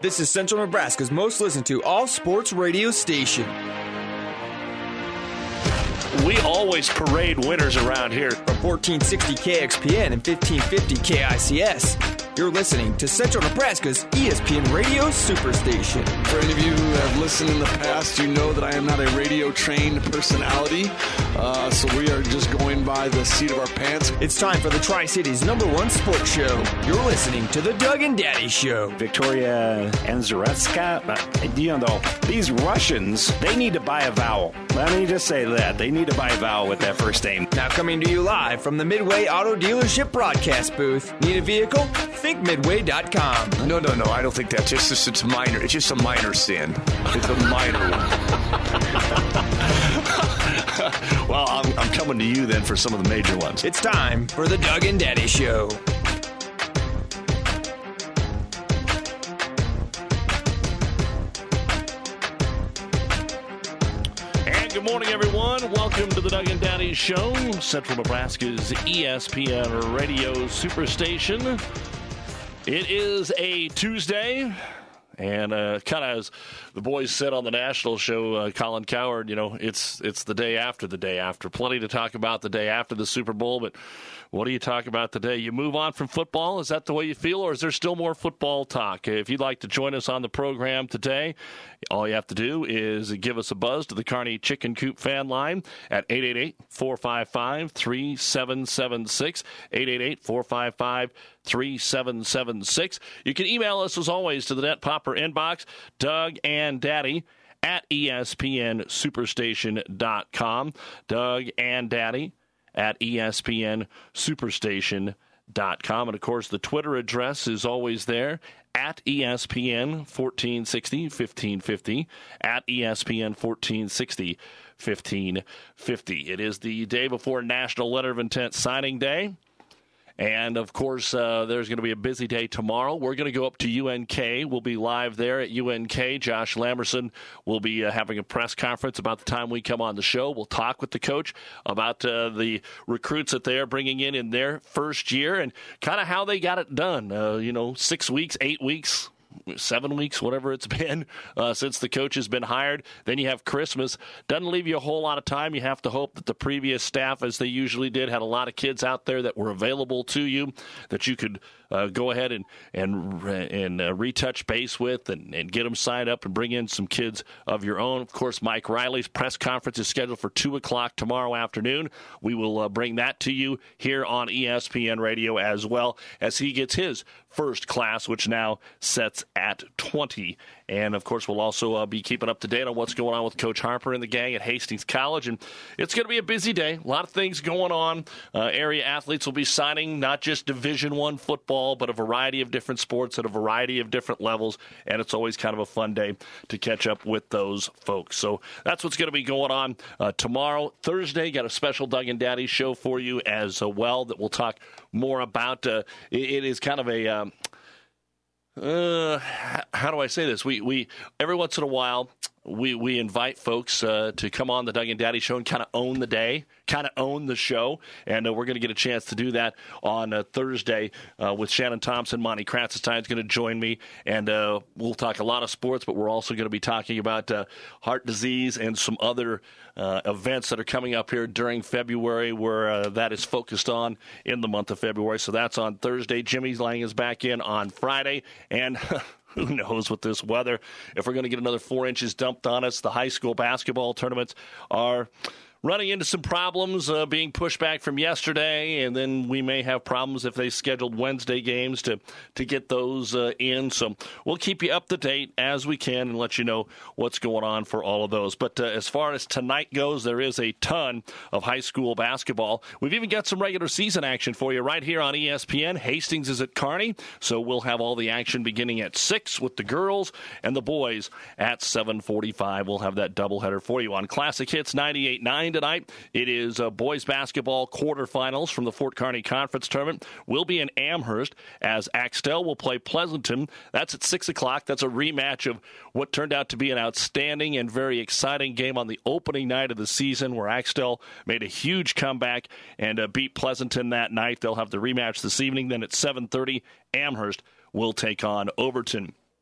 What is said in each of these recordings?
This is Central Nebraska's most listened to all-sports radio station. We always parade winners around here. From 1460 KXPN and 1550 KICS, you're listening to Central Nebraska's ESPN Radio Superstation. For any of you who have listened in the past, you know that I am not a radio-trained personality, so we are just going by the seat of our pants. It's time for the Tri-Cities #1 sports show. You're listening to the Doug and Daddy Show. Victoria Anzaretska, these Russians, they need to buy a vowel. Let me just say that. They need to buy a vowel with that first name. Now coming to you live from the Midway Auto Dealership broadcast booth. Need a vehicle? Think Midway.com. No, I don't think that's it's minor. It's just a minor sin. It's a minor one. Well, I'm coming to you then for some of the major ones. It's time for the Doug and Daddy Show. Good morning, everyone. Welcome to the Doug and Daddy Show, Central Nebraska's ESPN Radio Superstation. It is a Tuesday, and kind of as the boys said on the national show, Colin Cowherd, it's the day after the day after. Plenty to talk about the day after the Super Bowl, but what do you talk about today? You move on from football? Is that the way you feel, or is there still more football talk? If you'd like to join us on the program today, all you have to do is give us a buzz to the Kearney Chicken Coop fan line at 888-455-3776, 888-455-3776. You can email us, as always, to the Net Popper inbox, Doug and Daddy at ESPNSuperstation.com. Doug and Daddy at ESPNSuperstation.com. And, of course, the Twitter address is always there, at ESPN 1460 1550, at ESPN 1460 1550. It is the day before National Letter of Intent Signing Day. And, of course, there's going to be a busy day tomorrow. We're going to go up to UNK. We'll be live there at UNK. Josh Lamberson will be having a press conference about the time we come on the show. We'll talk with the coach about the recruits that they are bringing in their first year and kind of how they got it done. 6 weeks, 8 weeks, 7 weeks, whatever it's been since the coach has been hired. Then you have Christmas. Doesn't leave you a whole lot of time. You have to hope that the previous staff, as they usually did, had a lot of kids out there that were available to you that you could go ahead and retouch base with and get them signed up and bring in some kids of your own. Of course, Mike Riley's press conference is scheduled for 2 o'clock tomorrow afternoon. We will bring that to you here on ESPN Radio as well as he gets his first class, which now sets at 20. And, of course, we'll also be keeping up to date on what's going on with Coach Harper and the gang at Hastings College. And it's going to be a busy day. A lot of things going on. Area athletes will be signing not just Division I football, but a variety of different sports at a variety of different levels. And it's always kind of a fun day to catch up with those folks. So that's what's going to be going on tomorrow. Thursday, got a special Doug and Daddy show for you as well that we'll talk more about. It is kind of a... how do I say this? We every once in a while we invite folks to come on the Doug and Daddy show and kind of own the day, kind of own the show, and we're going to get a chance to do that on Thursday with Shannon Thompson. Monty Kratzenstein is going to join me, and we'll talk a lot of sports, but we're also going to be talking about heart disease and some other events that are coming up here during February where that is focused on in the month of February. So that's on Thursday. Jimmy Lang is back in on Friday, and who knows with this weather if we're going to get another 4 inches dumped on us. The high school basketball tournaments are running into some problems, being pushed back from yesterday, and then we may have problems if they scheduled Wednesday games to get those in. So we'll keep you up to date as we can and let you know what's going on for all of those. But as far as tonight goes, there is a ton of high school basketball. We've even got some regular season action for you right here on ESPN. Hastings is at Kearney, so we'll have all the action beginning at 6 with the girls and the boys at 7:45. We'll have that doubleheader for you on Classic Hits 98.9. Tonight, it is boys basketball quarterfinals from the Fort Kearney Conference Tournament. We'll be in Amherst as Axtell will play Pleasanton. That's at 6 o'clock. That's a rematch of what turned out to be an outstanding and very exciting game on the opening night of the season where Axtell made a huge comeback and beat Pleasanton that night. They'll have the rematch this evening. Then at 7:30, Amherst will take on Overton.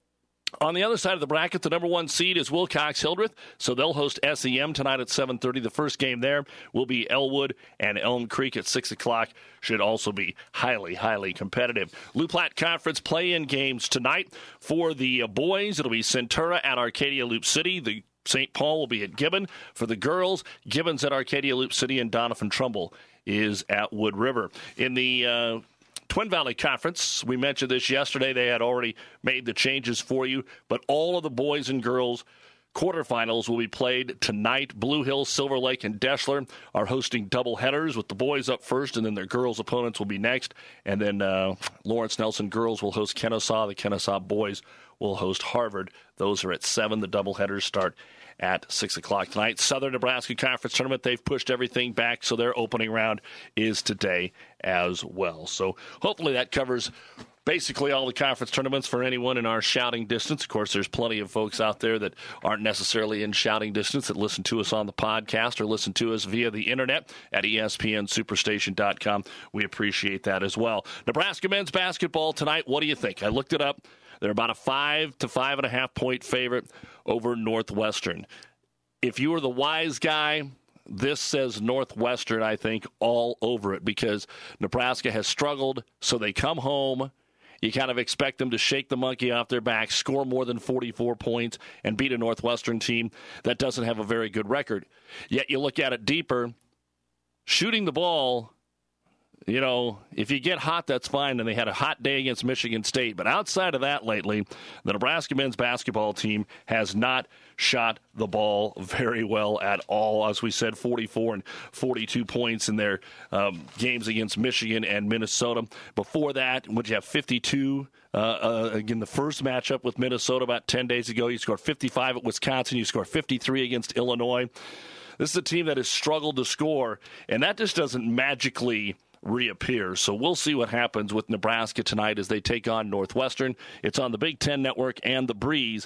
On the other side of the bracket, the number 1 seed is Wilcox-Hildreth, so they'll host SEM tonight at 7:30. The first game there will be Elwood and Elm Creek at 6 o'clock. Should also be highly, highly competitive. Loup Platte Conference play-in games tonight. For the boys, it'll be Centura at Arcadia Loop City. The St. Paul will be at Gibbon. For the girls, Gibbon's at Arcadia Loop City, and Doniphan-Trumbull is at Wood River. In the Twin Valley Conference, we mentioned this yesterday. They had already made the changes for you, but all of the boys and girls quarterfinals will be played tonight. Blue Hill, Silver Lake, and Deschler are hosting doubleheaders with the boys up first, and then their girls' opponents will be next. And then Lawrence Nelson girls will host Kennesaw. The Kennesaw boys will host Harvard. Those are at 7. The doubleheaders start at 6 o'clock tonight. Southern Nebraska Conference Tournament, they've pushed everything back, so their opening round is today as well. So hopefully that covers basically all the conference tournaments for anyone in our shouting distance. Of course, there's plenty of folks out there that aren't necessarily in shouting distance that listen to us on the podcast or listen to us via the internet at ESPNSuperstation.com. We appreciate that as well. Nebraska men's basketball tonight, what do you think? I looked it up. They're about a 5 to 5.5 point favorite over Northwestern. If you were the wise guy, this says Northwestern, I think, all over it, because Nebraska has struggled, so they come home. You kind of expect them to shake the monkey off their back, score more than 44 points, and beat a Northwestern team that doesn't have a very good record. Yet you look at it deeper, shooting the ball, you know, if you get hot, that's fine, and they had a hot day against Michigan State. But outside of that lately, the Nebraska men's basketball team has not shot the ball very well at all. As we said, 44 and 42 points in their games against Michigan and Minnesota. Before that, would you have 52? Again, the first matchup with Minnesota about 10 days ago, you scored 55 at Wisconsin. You scored 53 against Illinois. This is a team that has struggled to score, and that just doesn't magically reappear. So we'll see what happens with Nebraska tonight as they take on Northwestern. It's on the Big Ten Network and the Breeze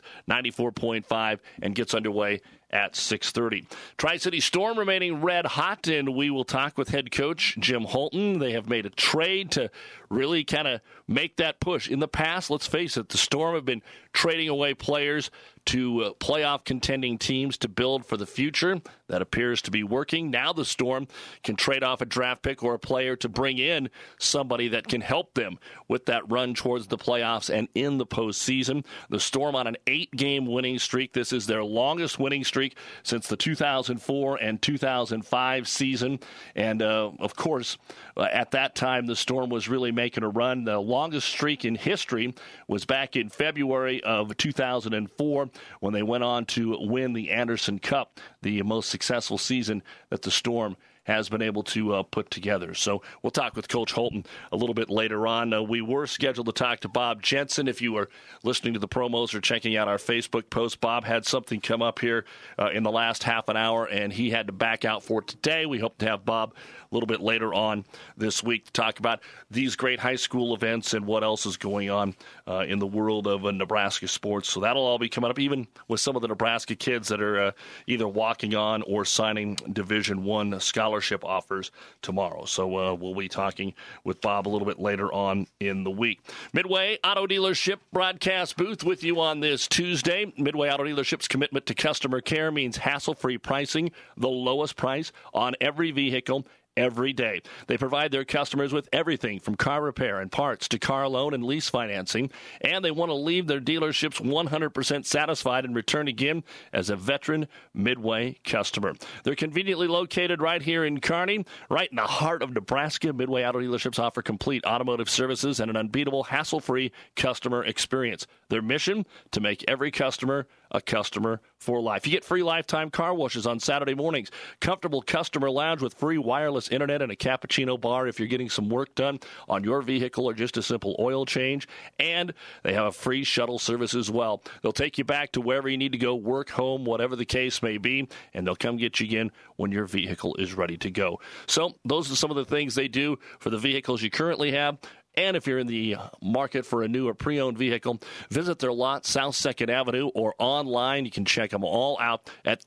94.5 and gets underway at 6:30. Tri-City Storm remaining red hot, and we will talk with head coach Jim Holton. They have made a trade to really kind of make that push. In the past, let's face it, the Storm have been trading away players to playoff contending teams to build for the future. That appears to be working. Now the Storm can trade off a draft pick or a player to bring in somebody that can help them with that run towards the playoffs and in the postseason. The Storm on an 8-game winning streak. This is their longest winning streak since the 2004 and 2005 season. And, of course, at that time, the Storm was really making a run. The longest streak in history was back in February of 2004 when they went on to win the Anderson Cup, the most successful season that the Storm has been able to put together. So we'll talk with Coach Holton a little bit later on. We were scheduled to talk to Bob Jensen. If you were listening to the promos or checking out our Facebook post, Bob had something come up here in the last half an hour, and he had to back out for today. We hope to have Bob a little bit later on this week to talk about these great high school events and what else is going on in the world of Nebraska sports. So that'll all be coming up, even with some of the Nebraska kids that are either walking on or signing Division I scholarship offers tomorrow. So we'll be talking with Bob a little bit later on in the week. Midway Auto Dealership broadcast booth with you on this Tuesday. Midway Auto Dealership's commitment to customer care means hassle-free pricing, the lowest price on every vehicle every day. They provide their customers with everything from car repair and parts to car loan and lease financing, and they want to leave their dealerships 100% satisfied and return again as a veteran Midway customer. They're conveniently located right here in Kearney, right in the heart of Nebraska. Midway Auto Dealerships offer complete automotive services and an unbeatable hassle-free customer experience. Their mission, to make every customer a customer for life. You get free lifetime car washes on Saturday mornings, comfortable customer lounge with free wireless internet and a cappuccino bar if you're getting some work done on your vehicle or just a simple oil change. And they have a free shuttle service as well. They'll take you back to wherever you need to go, work, home, whatever the case may be, and they'll come get you again when your vehicle is ready to go. So those are some of the things they do for the vehicles you currently have. And if you're in the market for a new or pre-owned vehicle, visit their lot, South 2nd Avenue, or online. You can check them all out at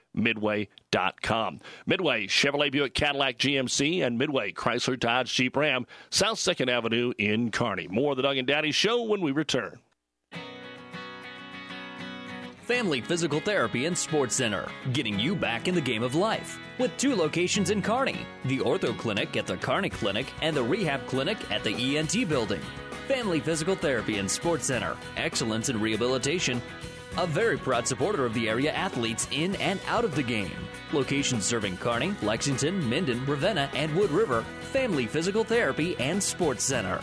thinkmidway.com. Midway, Chevrolet, Buick, Cadillac, GMC, and Midway, Chrysler, Dodge, Jeep, Ram, South 2nd Avenue in Kearney. More of the Doug and Daddy Show when we return. Family Physical Therapy and Sports Center, getting you back in the game of life. With 2 locations in Kearney, the Ortho Clinic at the Kearney Clinic and the Rehab Clinic at the ENT Building. Family Physical Therapy and Sports Center, excellence in rehabilitation. A very proud supporter of the area athletes in and out of the game. Locations serving Kearney, Lexington, Minden, Ravenna, and Wood River. Family Physical Therapy and Sports Center.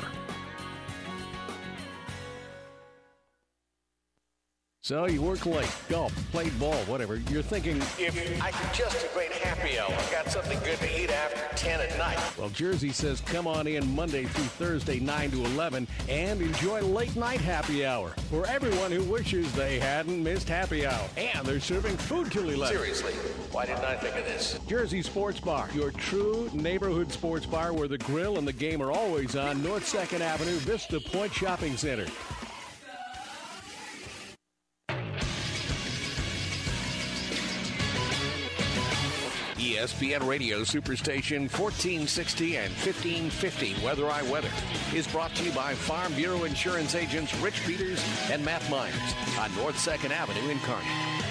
So you work late, golf, played ball, whatever. You're thinking, if I could just a great happy hour, got something good to eat after 10 at night. Well, Jersey says come on in Monday through Thursday, 9 to 11, and enjoy late night happy hour for everyone who wishes they hadn't missed happy hour. And they're serving food till 11. Seriously, why didn't I think of this? Jersey Sports Bar, your true neighborhood sports bar where the grill and the game are always on. North 2nd Avenue, Vista Point Shopping Center. ESPN Radio Superstation 1460 and 1550 Weather I Weather is brought to you by Farm Bureau Insurance agents Rich Peters and Matt Myers on North 2nd Avenue in Kearney.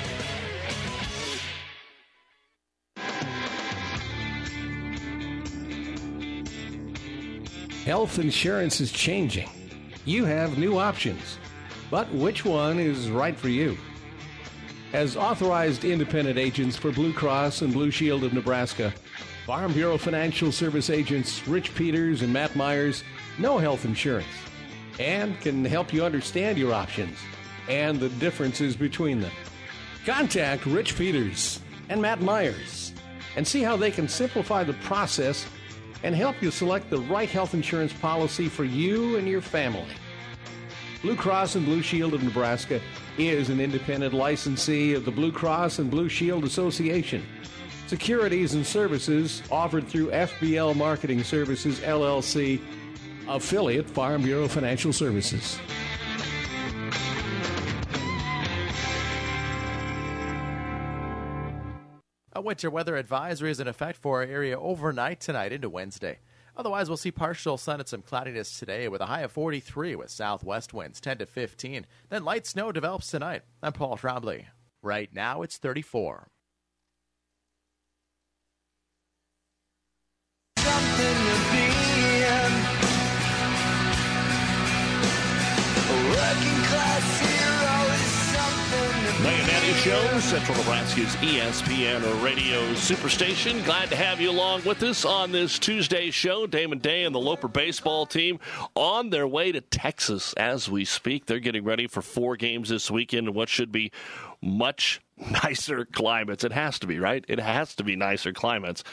Health insurance is changing. You have new options, but which one is right for you? As authorized independent agents for Blue Cross and Blue Shield of Nebraska, Farm Bureau Financial Service agents Rich Peters and Matt Myers know health insurance and can help you understand your options and the differences between them. Contact Rich Peters and Matt Myers and see how they can simplify the process and help you select the right health insurance policy for you and your family. Blue Cross and Blue Shield of Nebraska is an independent licensee of the Blue Cross and Blue Shield Association. Securities and services offered through FBL Marketing Services, LLC, affiliate Farm Bureau Financial Services. A winter weather advisory is in effect for our area overnight tonight into Wednesday. Otherwise, we'll see partial sun and some cloudiness today with a high of 43 with southwest winds 10 to 15. Then light snow develops tonight. I'm Paul Trombley. Right now, it's 34. Something to be in. A working class hero is something to be. Night and Natty Show, Central Nebraska's ESPN Radio Superstation. Glad to have you along with us on this Tuesday show. Damon Day and the Loper baseball team on their way to Texas as we speak. They're getting ready for 4 games this weekend in what should be much nicer climates. It has to be, right? It has to be nicer climates.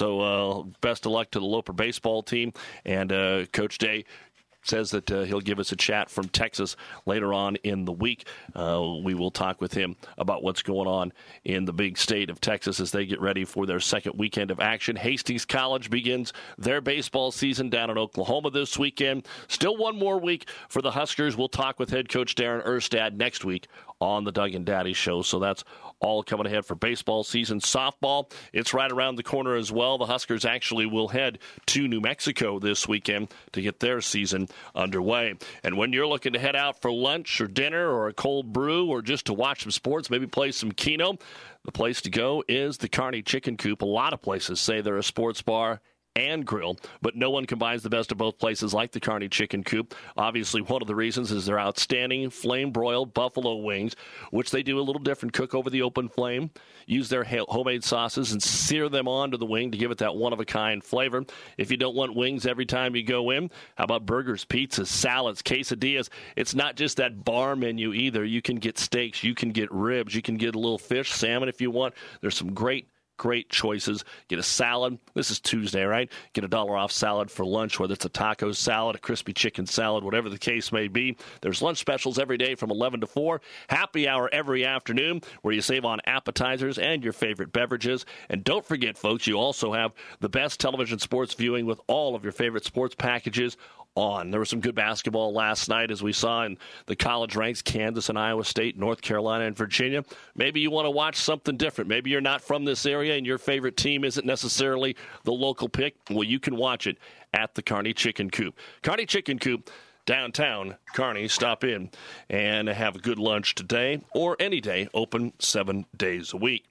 So best of luck to the Loper baseball team. And Coach Day says that he'll give us a chat from Texas later on in the week. We will talk with him about what's going on in the big state of Texas as they get ready for their second weekend of action. Hastings College begins their baseball season down in Oklahoma this weekend. Still one more week for the Huskers. We'll talk with head coach Darren Erstad next week on the Doug and Daddy Show. So that's all coming ahead for baseball season. Softball, it's right around the corner as well. The Huskers actually will head to New Mexico this weekend to get their season underway. And when you're looking to head out for lunch or dinner or a cold brew or just to watch some sports, maybe play some Keno, the place to go is the Kearney Chicken Coop. A lot of places say they're a sports bar and grill, but no one combines the best of both places like the Kearney Chicken Coop. Obviously, one of the reasons is their outstanding flame-broiled buffalo wings, which they do a little different, cook over the open flame, use their homemade sauces, and sear them onto the wing to give it that one-of-a-kind flavor. If you don't want wings every time you go in, how about burgers, pizzas, salads, quesadillas? It's not just that bar menu either. You can get steaks, you can get ribs, you can get a little fish, salmon if you want. There's some great choices. Get a salad. This is Tuesday, right? Get $1 off salad for lunch, whether it's a taco salad, a crispy chicken salad, whatever the case may be. There's lunch specials every day from 11 to 4. Happy hour every afternoon where you save on appetizers and your favorite beverages. And don't forget, folks, you also have the best television sports viewing with all of your favorite sports packages on. There was some good basketball last night, as we saw in the college ranks, Kansas and Iowa State, North Carolina and Virginia. Maybe you want to watch something different. Maybe you're not from this area and your favorite team isn't necessarily the local pick. Well, you can watch it at the Kearney Chicken Coop. Kearney Chicken Coop, downtown Kearney. Stop in and have a good lunch today or any day, open 7 days a week.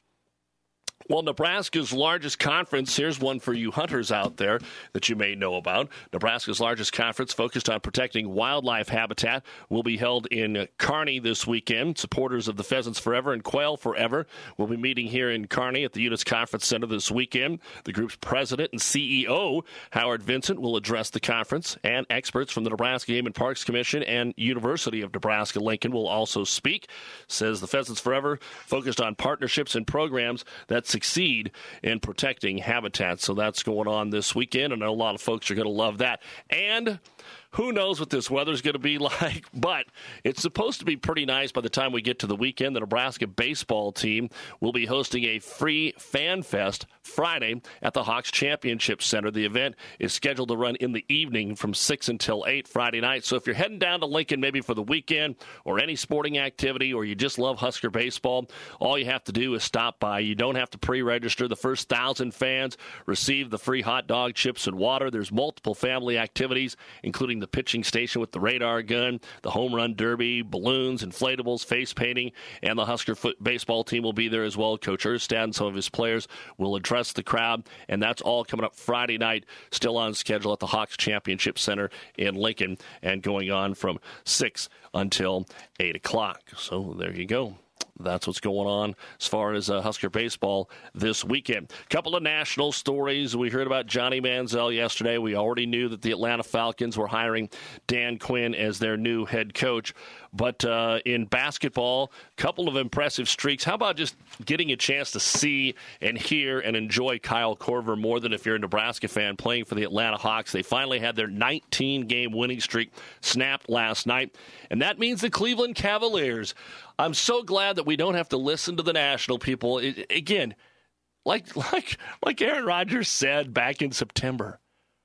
Well, Nebraska's largest conference, here's one for you hunters out there that you may know about. Nebraska's largest conference focused on protecting wildlife habitat will be held in Kearney this weekend. Supporters of the Pheasants Forever and Quail Forever will be meeting here in Kearney at the Eunice Conference Center this weekend. The group's president and CEO, Howard Vincent, will address the conference, and experts from the Nebraska Game and Parks Commission and University of Nebraska-Lincoln will also speak. Says the Pheasants Forever focused on partnerships and programs that succeed in protecting habitats. So that's going on this weekend, and I know a lot of folks are going to love that. And who knows what this weather's going to be like, but it's supposed to be pretty nice by the time we get to the weekend. The Nebraska baseball team will be hosting a free fan fest Friday at the Hawks Championship Center. The event is scheduled to run in the evening from 6 until 8 Friday night. So if you're heading down to Lincoln maybe for the weekend or any sporting activity, or you just love Husker baseball, all you have to do is stop by. You don't have to pre-register. The first 1,000 fans receive the free hot dog, chips, and water. There's multiple family activities, including the pitching station with the radar gun, the home run derby, balloons, inflatables, face painting, and the Husker baseball team will be there as well. Coach Erstad and some of his players will address the crowd, and that's all coming up Friday night, still on schedule at the Hawks Championship Center in Lincoln, and going on from 6 until 8 o'clock. So there you go. That's what's going on as far as Husker baseball this weekend. A couple of national stories. We heard about Johnny Manziel yesterday. We already knew that the Atlanta Falcons were hiring Dan Quinn as their new head coach. But in basketball, a couple of impressive streaks. How about just getting a chance to see and hear and enjoy Kyle Korver more than if you're a Nebraska fan playing for the Atlanta Hawks? They finally had their 19-game winning streak snapped last night, and that means the Cleveland Cavaliers. I'm so glad that we don't have to listen to the national people. Again, like Aaron Rodgers said back in September,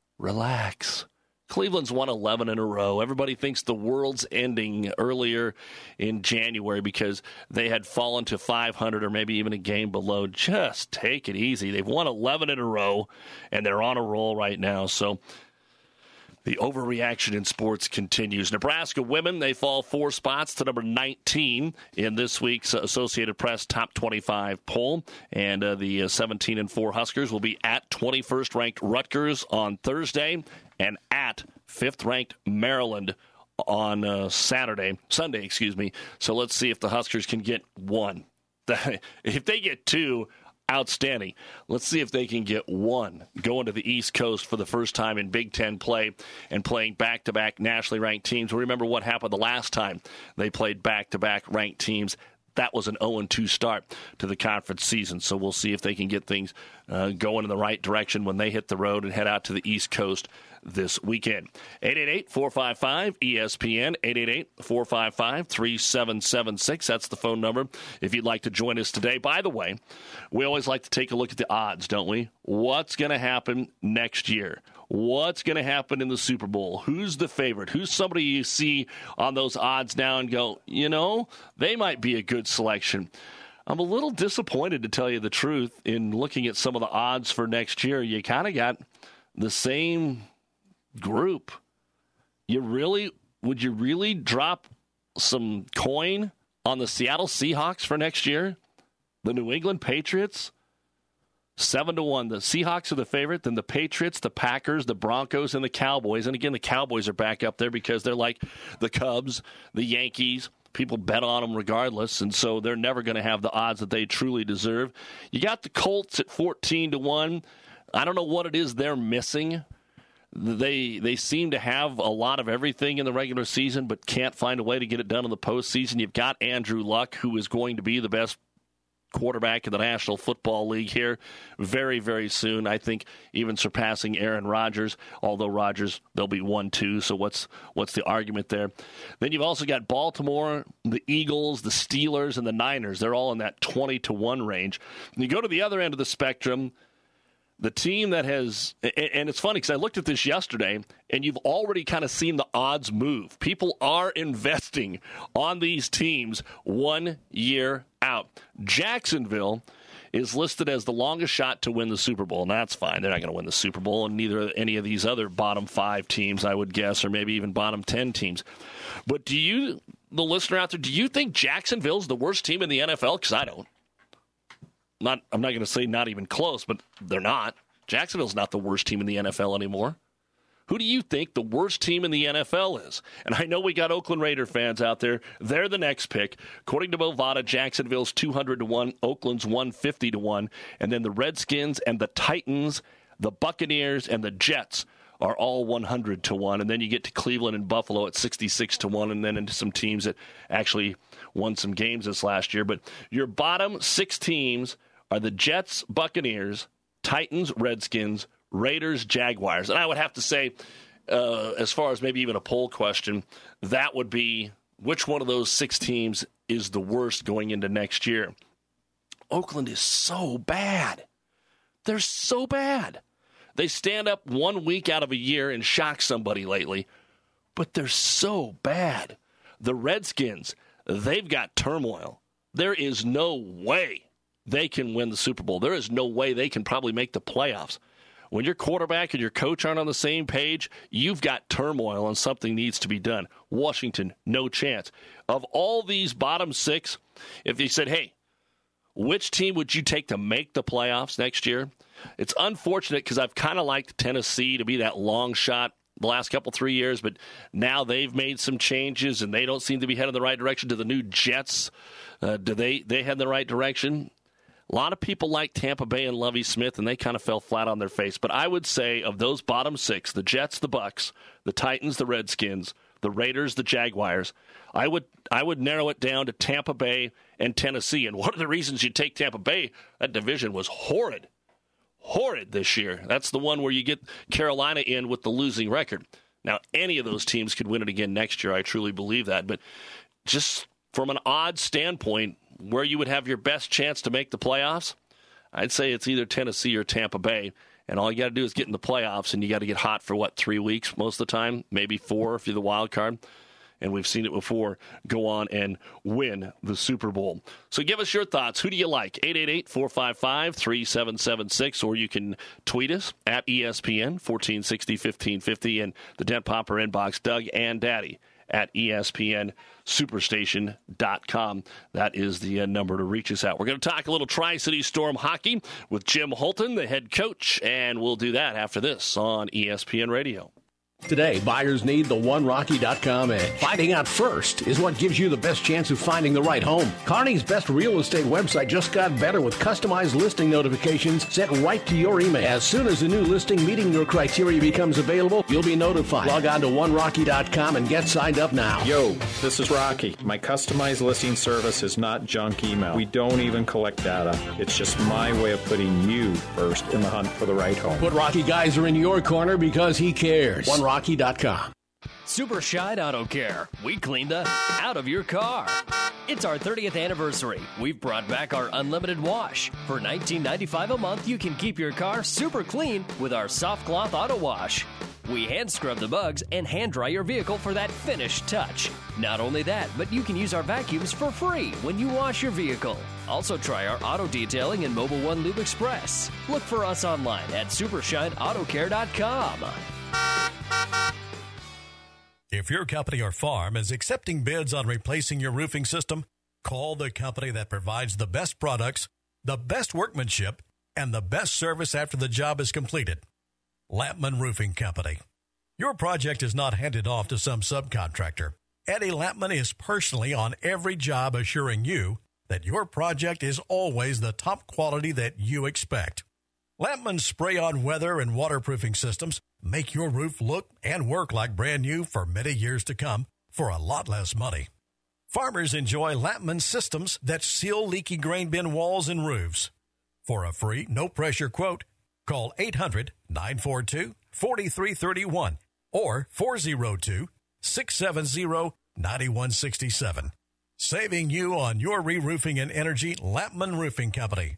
relax. Cleveland's won 11 in a row. Everybody thinks the world's ending earlier in January because they had fallen to 500 or maybe even a game below. Just take it easy. They've won 11 in a row, and they're on a roll right now. So the overreaction in sports continues. Nebraska women, they fall 4 spots to number 19 in this week's Associated Press Top 25 poll. And the 17-4 Huskers will be at 21st-ranked Rutgers on Thursday and at 5th-ranked Maryland on Sunday. So let's see if the Huskers can get 1. If they get 2, outstanding. Let's see if they can get 1 going to the East Coast for the first time in Big Ten play and playing back-to-back nationally ranked teams. Remember what happened the last time they played back-to-back ranked teams. That was an 0-2 start to the conference season. So we'll see if they can get things going in the right direction when they hit the road and head out to the East Coast this weekend. 888-455-ESPN, 888-455-3776. That's the phone number if you'd like to join us today. By the way, we always like to take a look at the odds, don't we? What's going to happen next year? What's going to happen in the Super Bowl? Who's the favorite? Who's somebody you see on those odds now and go, they might be a good selection? I'm a little disappointed, to tell you the truth, in looking at some of the odds for next year. You kind of got the same group. Would you really drop some coin on the Seattle Seahawks for next year? The New England Patriots? 7-1. The Seahawks are the favorite, then the Patriots, the Packers, the Broncos, and the Cowboys. And again, the Cowboys are back up there because they're like the Cubs, the Yankees. People bet on them regardless, and so they're never going to have the odds that they truly deserve. You got the Colts at 14-1. I don't know what it is they're missing. They seem to have a lot of everything in the regular season, but can't find a way to get it done in the postseason. You've got Andrew Luck, who is going to be the best quarterback in the National Football League here very, very soon. I think even surpassing Aaron Rodgers, although Rodgers, they'll be 1-2, so what's the argument there? Then you've also got Baltimore, the Eagles, the Steelers, and the Niners. They're all in that 20-1 range. And you go to the other end of the spectrum, the team that has, and it's funny because I looked at this yesterday, and you've already kind of seen the odds move. People are investing on these teams 1 year out. Jacksonville is listed as the longest shot to win the Super Bowl, and that's fine. They're not going to win the Super Bowl, and neither any of these other bottom 5 teams, I would guess, or maybe even bottom 10 teams. But do you, the listener out there, do you think Jacksonville's the worst team in the NFL? Because I don't. I'm not going to say not even close, but they're not. Jacksonville's not the worst team in the NFL anymore. Who do you think the worst team in the NFL is? And I know we got Oakland Raider fans out there. They're the next pick. According to Bovada, Jacksonville's 200-1, Oakland's 150-1, and then the Redskins and the Titans, the Buccaneers, and the Jets are all 100-1. And then you get to Cleveland and Buffalo at 66-1, and then into some teams that actually won some games this last year. But your bottom 6 teams are the Jets, Buccaneers, Titans, Redskins, Raiders, Jaguars. And I would have to say, as far as maybe even a poll question, that would be which one of those 6 teams is the worst going into next year. Oakland is so bad. They're so bad. They stand up 1 week out of a year and shock somebody lately, but they're so bad. The Redskins, they've got turmoil. There is no way they can win the Super Bowl. There is no way they can probably make the playoffs. When your quarterback and your coach aren't on the same page, you've got turmoil and something needs to be done. Washington, no chance. Of all these bottom 6, if you said, hey, which team would you take to make the playoffs next year? It's unfortunate because I've kind of liked Tennessee to be that long shot the last couple 3 years, but now they've made some changes and they don't seem to be heading in the right direction. Do the new Jets, do they head in the right direction? A lot of people like Tampa Bay and Lovie Smith, and they kind of fell flat on their face. But I would say of those bottom 6, the Jets, the Bucs, the Titans, the Redskins, the Raiders, the Jaguars, I would narrow it down to Tampa Bay and Tennessee. And one of the reasons you take Tampa Bay, that division was horrid this year. That's the one where you get Carolina in with the losing record. Now, any of those teams could win it again next year. I truly believe that. But just from an odd standpoint, where you would have your best chance to make the playoffs, I'd say it's either Tennessee or Tampa Bay. And all you got to do is get in the playoffs, and you got to get hot for, 3 weeks most of the time, maybe 4 if you're the wild card. And we've seen it before, go on and win the Super Bowl. So give us your thoughts. Who do you like? 888-455-3776, or you can tweet us at ESPN 1460-1550 and the Dent Popper inbox, Doug and Daddy at ESPNSuperstation.com. That is the number to reach us at. We're going to talk a little Tri-City Storm hockey with Jim Holton, the head coach, and we'll do that after this on ESPN Radio. Today, buyers need the OneRocky.com edge. Finding out first is what gives you the best chance of finding the right home. Kearney's best real estate website just got better with customized listing notifications sent right to your email. As soon as a new listing meeting your criteria becomes available, you'll be notified. Log on to OneRocky.com and get signed up now. Yo, this is Rocky. My customized listing service is not junk email. We don't even collect data. It's just my way of putting you first in the hunt for the right home. Put Rocky Geyser in your corner because he cares. OneRocky.com. Super Shine Auto Care. We clean the out of your car. It's our 30th anniversary. We've brought back our unlimited wash. For $19.95 a month, you can keep your car super clean with our soft cloth auto wash. We hand scrub the bugs and hand dry your vehicle for that finished touch. Not only that, but you can use our vacuums for free when you wash your vehicle. Also try our auto detailing and Mobile One Lube Express. Look for us online at supershineautocare.com. If your company or farm is accepting bids on replacing your roofing system, call the company that provides the best products, the best workmanship, and the best service after the job is completed. Lampman Roofing Company. Your project is not handed off to some subcontractor. Eddie Lampman is personally on every job, assuring you that your project is always the top quality that you expect. Lampman's spray-on weather and waterproofing systems make your roof look and work like brand new for many years to come for a lot less money. Farmers enjoy Lampman systems that seal leaky grain bin walls and roofs. For a free, no-pressure quote, call 800-942-4331 or 402-670-9167. Saving you on your re-roofing and energy, Lampman Roofing Company.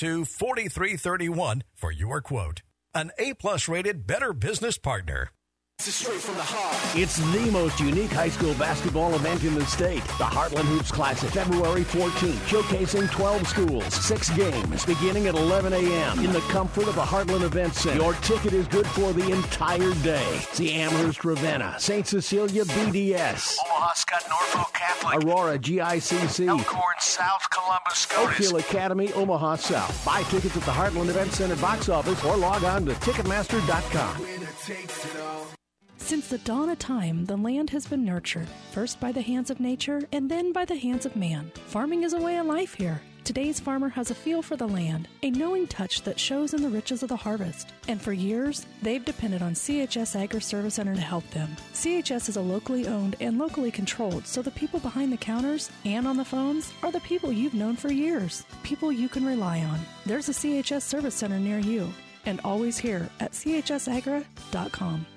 800-942-4331 for your quote. An A-plus rated Better Business Partner. Straight from the heart. It's the most unique high school basketball event in the state. The Heartland Hoops Classic, February 14th, showcasing 12 schools, 6 games, beginning at 11 a.m. in the comfort of the Heartland Event Center. Your ticket is good for the entire day. See Amherst Ravenna, St. Cecilia BDS, Omaha Scott Norfolk Catholic, Aurora GICC, Elkhorn South Columbus Scotus. Oak Hill Academy, Omaha South. Buy tickets at the Heartland Event Center box office or log on to Ticketmaster.com. Since the dawn of time, the land has been nurtured, first by the hands of nature and then by the hands of man. Farming is a way of life here. Today's farmer has a feel for the land, a knowing touch that shows in the riches of the harvest. And for years, they've depended on CHS Agri Service Center to help them. CHS is a locally owned and locally controlled, so the people behind the counters and on the phones are the people you've known for years, people you can rely on. There's a CHS Service Center near you, and always here at chsagra.com.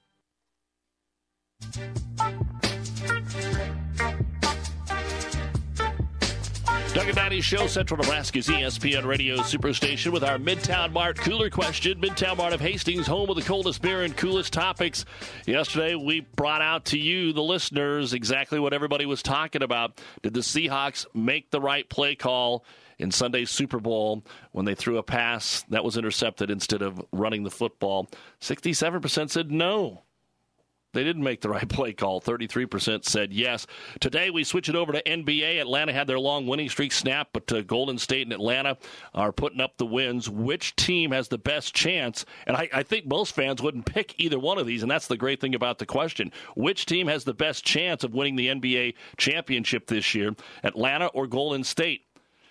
Doug and Maddie Show, Central Nebraska's ESPN Radio Superstation with our Midtown Mart cooler question. Midtown Mart of Hastings, home of the coldest beer and coolest topics. Yesterday, we brought out to you, the listeners, exactly what everybody was talking about. Did the Seahawks make the right play call in Sunday's Super Bowl when they threw a pass that was intercepted instead of running the football? 67% said no. They didn't make the right play call. 33% said yes. Today, we switch it over to NBA. Atlanta had their long winning streak snap, but Golden State and Atlanta are putting up the wins. Which team has the best chance? And I think most fans wouldn't pick either one of these, and that's the great thing about the question. Which team has the best chance of winning the NBA championship this year, Atlanta or Golden State?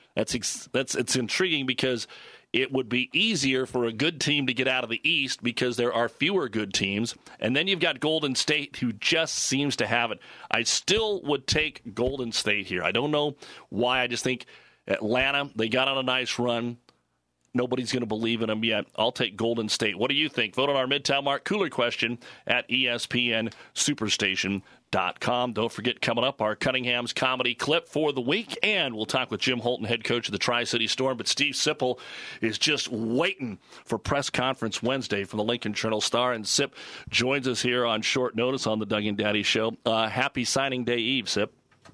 It's intriguing because it would be easier for a good team to get out of the East because there are fewer good teams. And then you've got Golden State, who just seems to have it. I still would take Golden State here. I don't know why. I just think Atlanta, they got on a nice run. Nobody's going to believe in them yet. I'll take Golden State. What do you think? Vote on our Midtown Mart cooler question at ESPNSuperstation.com. Don't forget, coming up, our Cunningham's comedy clip for the week, and we'll talk with Jim Holton, head coach of the Tri-City Storm. But Steve Sipple is just waiting for press conference Wednesday from the Lincoln Journal-Star, and Sip joins us here on short notice on the Doug and Daddy Show. Happy signing day eve, Sip.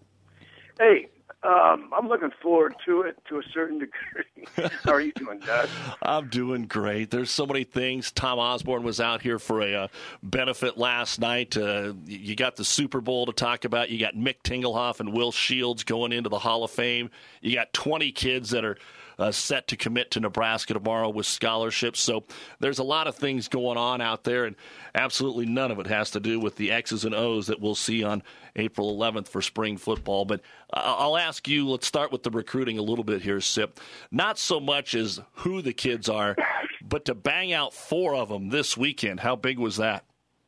Hey, I'm looking forward to it to a certain degree. How are you doing, Doug? I'm doing great. There's so many things. Tom Osborne was out here for a benefit last night. You got the Super Bowl to talk about. You got Mick Tingelhoff and Will Shields going into the Hall of Fame. You got 20 kids that are set to commit to Nebraska tomorrow with scholarships. So there's a lot of things going on out there, and absolutely none of it has to do with the X's and O's that we'll see on April 11th for spring football. But I'll ask you, let's start with the recruiting a little bit here, Sip. Not so much as who the kids are, but to bang out 4 of them this weekend. How big was that?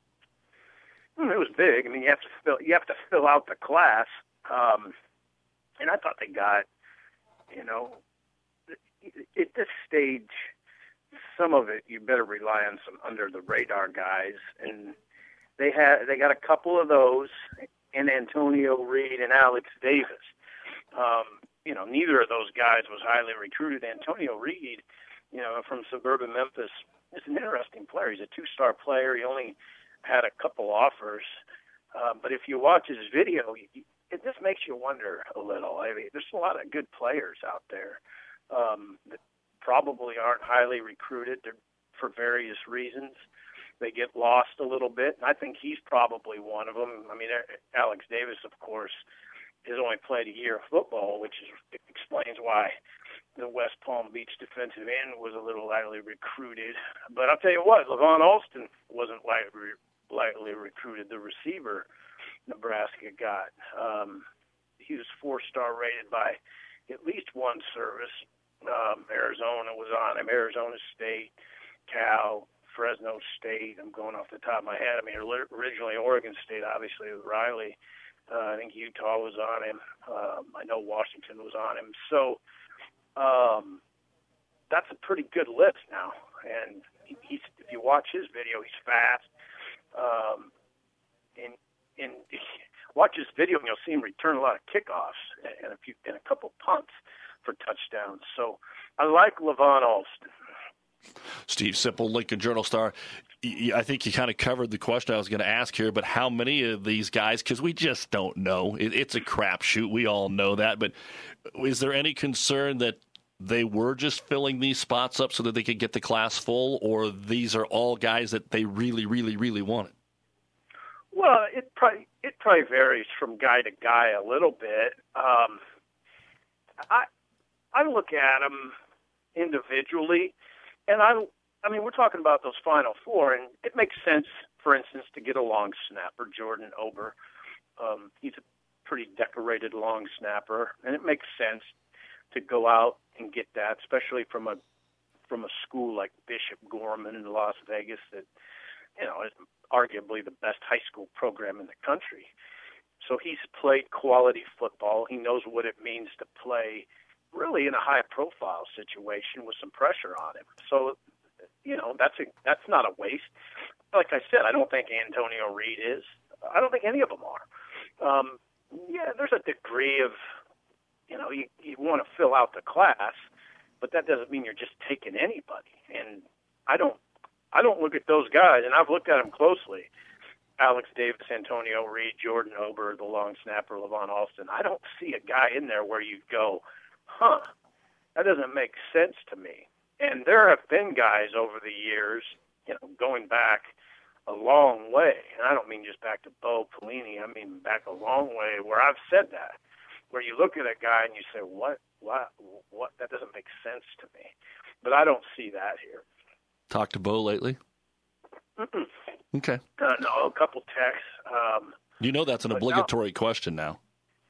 It was big. I mean, you have to fill out the class, and I thought they got, at this stage, some of it you better rely on some under the radar guys, and they got a couple of those, and Antonio Reed and Alex Davis. Neither of those guys was highly recruited. Antonio Reed, from suburban Memphis, is an interesting player. He's a 2-star player. He only had a couple offers, but if you watch his video, it just makes you wonder a little. I mean, there's a lot of good players out there that probably aren't highly recruited for various reasons. They get lost a little bit, and I think he's probably one of them. I mean, Alex Davis, of course, has only played a year of football, which explains why the West Palm Beach defensive end was a little lightly recruited. But I'll tell you what, Levon Alston wasn't lightly recruited, the receiver Nebraska got. He was 4-star rated by at least one service. Arizona was on him, Arizona State, Cal, Fresno State. I'm going off the top of my head. I mean, originally Oregon State, obviously, with Riley. I think Utah was on him. I know Washington was on him. So that's a pretty good list now. And if you watch his video, he's fast. And watch his video, and you'll see him return a lot of kickoffs and a couple punts for touchdowns. So I like Levon Alston. Steve Sipple, Lincoln Journal-Star. I think you kind of covered the question I was going to ask here, but how many of these guys, because we just don't know. It's a crapshoot. We all know that. But is there any concern that they were just filling these spots up so that they could get the class full, or these are all guys that they really, really, really wanted? Well, it probably varies from guy to guy a little bit. I look at them individually, and I mean, we're talking about those Final Four, and it makes sense, for instance, to get a long snapper, Jordan Ober. He's a pretty decorated long snapper, and it makes sense to go out and get that, especially from a school like Bishop Gorman in Las Vegas that, is arguably the best high school program in the country. So he's played quality football. He knows what it means to play really in a high-profile situation with some pressure on him. So, that's not a waste. Like I said, I don't think Antonio Reed is. I don't think any of them are. There's a degree of, you want to fill out the class, but that doesn't mean you're just taking anybody. And I don't look at those guys, and I've looked at them closely. Alex Davis, Antonio Reed, Jordan Ober, the long snapper, Levon Alston. I don't see a guy in there where you go, that doesn't make sense to me. And there have been guys over the years, going back a long way, and I don't mean just back to Bo Pelini, I mean back a long way, where I've said that, where you look at a guy and you say, what, that doesn't make sense to me. But I don't see that here. Talked to Bo lately? Mm-mm. Okay. No, a couple texts. That's an obligatory question now.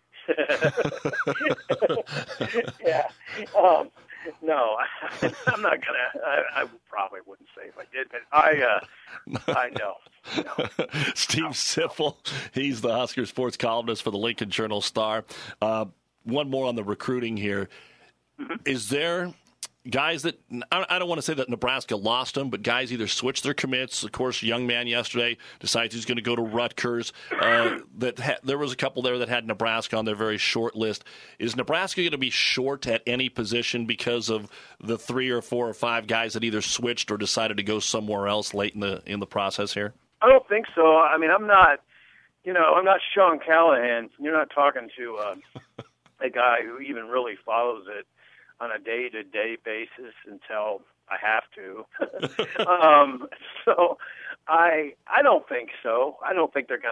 Yeah. No, I'm not going to. I probably wouldn't say if I did, but I know. Steve Siffel, he's the Husker sports columnist for the Lincoln Journal-Star. One more on the recruiting here. Mm-hmm. Is there guys that, I don't want to say that Nebraska lost them, but guys either switched their commits. Of course, young man yesterday decides he's going to go to Rutgers. There was a couple there that had Nebraska on their very short list. Is Nebraska going to be short at any position because of the 3 or 4 or 5 guys that either switched or decided to go somewhere else late in the process here? I don't think so. I mean, I'm not Sean Callahan. You're not talking to a guy who even really follows it on a day-to-day basis until I have to. So I don't think so. I don't think they're going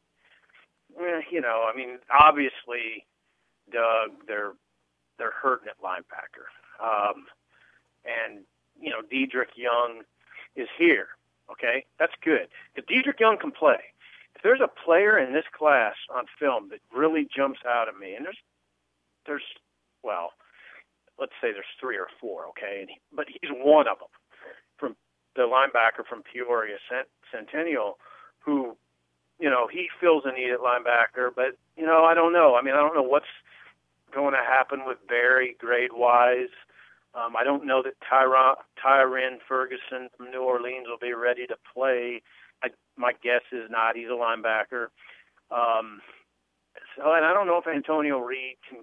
to, obviously, Doug, they're hurting at linebacker. And Dedrick Young is here. Okay, that's good. If Dedrick Young can play, if there's a player in this class on film that really jumps out at me, and there's let's say there's 3 or 4, okay, but he's one of them, from the linebacker from Peoria Centennial, who, he fills a need at linebacker, but, I don't know. I mean, I don't know what's going to happen with Barry grade-wise. I don't know that Tyron Ferguson from New Orleans will be ready to play. My guess is not. He's a linebacker. And I don't know if Antonio Reed can,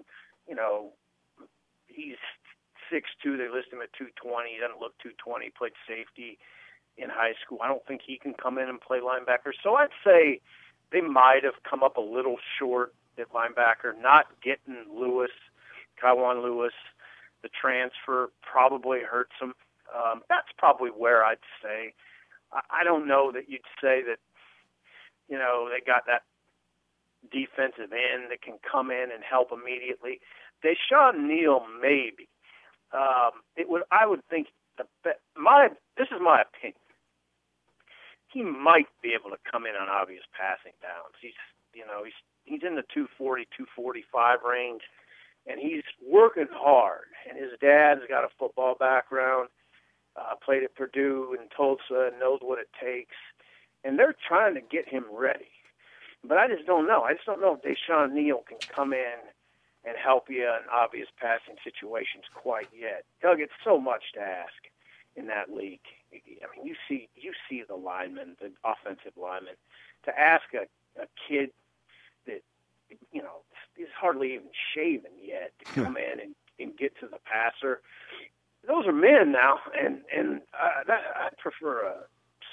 he's 6'2". They list him at 220. He doesn't look 220. He played safety in high school. I don't think he can come in and play linebacker. So I'd say they might have come up a little short at linebacker, not getting Kaiwan Lewis. The transfer probably hurts them. That's probably where I'd say. I don't know that you'd say that, they got that defensive end that can come in and help immediately. Deshaun Neal, maybe. I would think this is my opinion. He might be able to come in on obvious passing downs. He's in the 240, 245 range, and he's working hard. And his dad's got a football background, played at Purdue and Tulsa, and knows what it takes. And they're trying to get him ready. But I just don't know. I just don't know if Deshaun Neal can come in and help you in obvious passing situations quite yet. Doug, it's so much to ask in that league. I mean, you see the linemen, the offensive linemen, to ask a kid that, is hardly even shaven yet to come in and get to the passer. Those are men now, and I prefer a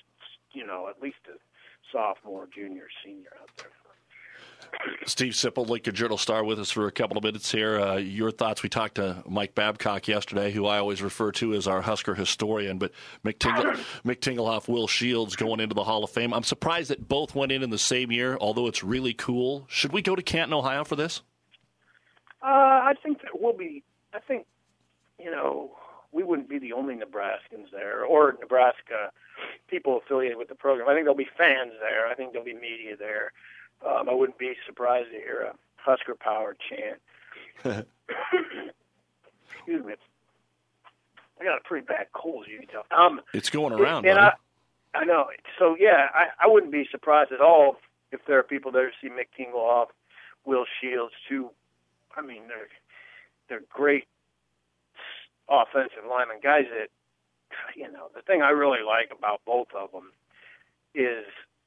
at least a sophomore, junior, senior out there. Steve Sipple, Lincoln Journal-Star, with us for a couple of minutes here. Your thoughts? We talked to Mike Babcock yesterday, who I always refer to as our Husker historian, but Mick Tingelhoff, Will Shields going into the Hall of Fame. I'm surprised that both went in the same year, although it's really cool. Should we go to Canton, Ohio for this? I think that we'll be – I think, we wouldn't be the only Nebraskans there or Nebraska people affiliated with the program. I think there'll be fans there. I think there'll be media there. I wouldn't be surprised to hear a Husker Power chant. Excuse me. I got a pretty bad cold, you can tell. It's going around, and buddy. I know. So, yeah, I wouldn't be surprised at all if there are people there to see Mick Tingelhoff, Will Shields, too. I mean, they're great offensive linemen, guys that, the thing I really like about both of them is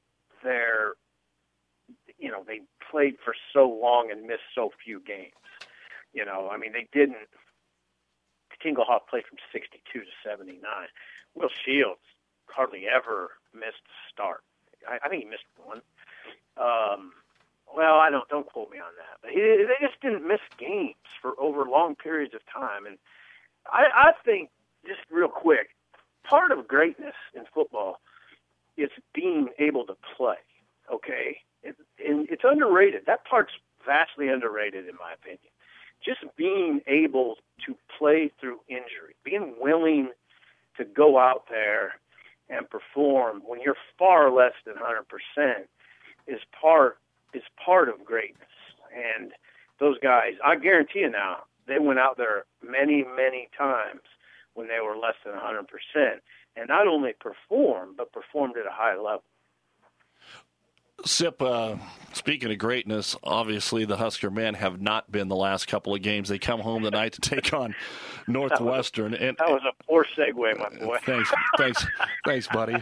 they played for so long and missed so few games. They didn't. Tingelhoff played from 62 to 79. Will Shields hardly ever missed a start. I think he missed one. Don't quote me on that. But they just didn't miss games for over long periods of time. And I think, just real quick, part of greatness in football is being able to play, okay? And it's underrated. That part's vastly underrated, in my opinion. Just being able to play through injury, being willing to go out there and perform when you're far less than 100% is part of greatness. And those guys, I guarantee you now, they went out there many, many times when they were less than 100%, and not only performed, but performed at a high level. Sip, speaking of greatness, obviously the Husker men have not been the last couple of games. They come home tonight to take on Northwestern. That was a poor segue, my boy. Thanks, buddy.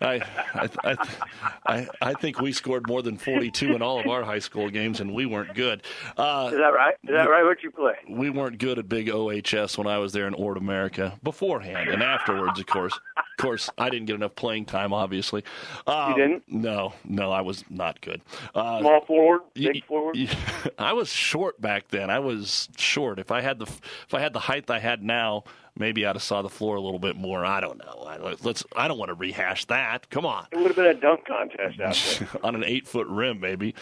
I think we scored more than 42 in all of our high school games, and we weren't good. Is that right? Is that right? What'd you play? We weren't good at Big OHS when I was there in Ord America, beforehand and afterwards, of course. Of course, I didn't get enough playing time, obviously. You didn't? No, I was not good. Small forward, big forward. I was short back then. I was short. If I had the height I had now, maybe I'd have saw the floor a little bit more. I don't know. I don't want to rehash that. Come on. It would have been a dunk contest out there on an 8-foot rim, maybe.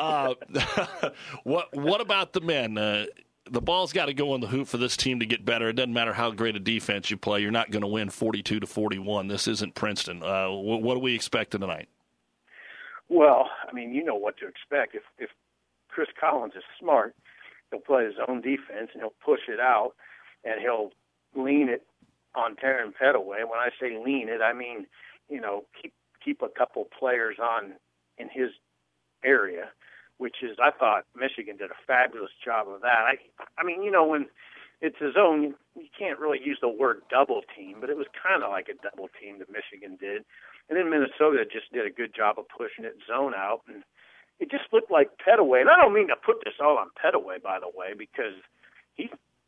What about the men? The ball's got to go in the hoop for this team to get better. It doesn't matter how great a defense you play. You're not going to win 42-41. This isn't Princeton. What do we expect tonight? Well, you know what to expect. If Chris Collins is smart, he'll play his own defense, and he'll push it out, and he'll lean it on Taryn Pettaway. When I say lean it, I mean, keep a couple players on in his area, which is, I thought Michigan did a fabulous job of that. When it's his own, you can't really use the word double team, but it was kind of like a double team that Michigan did. And then Minnesota just did a good job of pushing it zone out. And it just looked like Pettaway. And I don't mean to put this all on Pettaway, by the way, because he's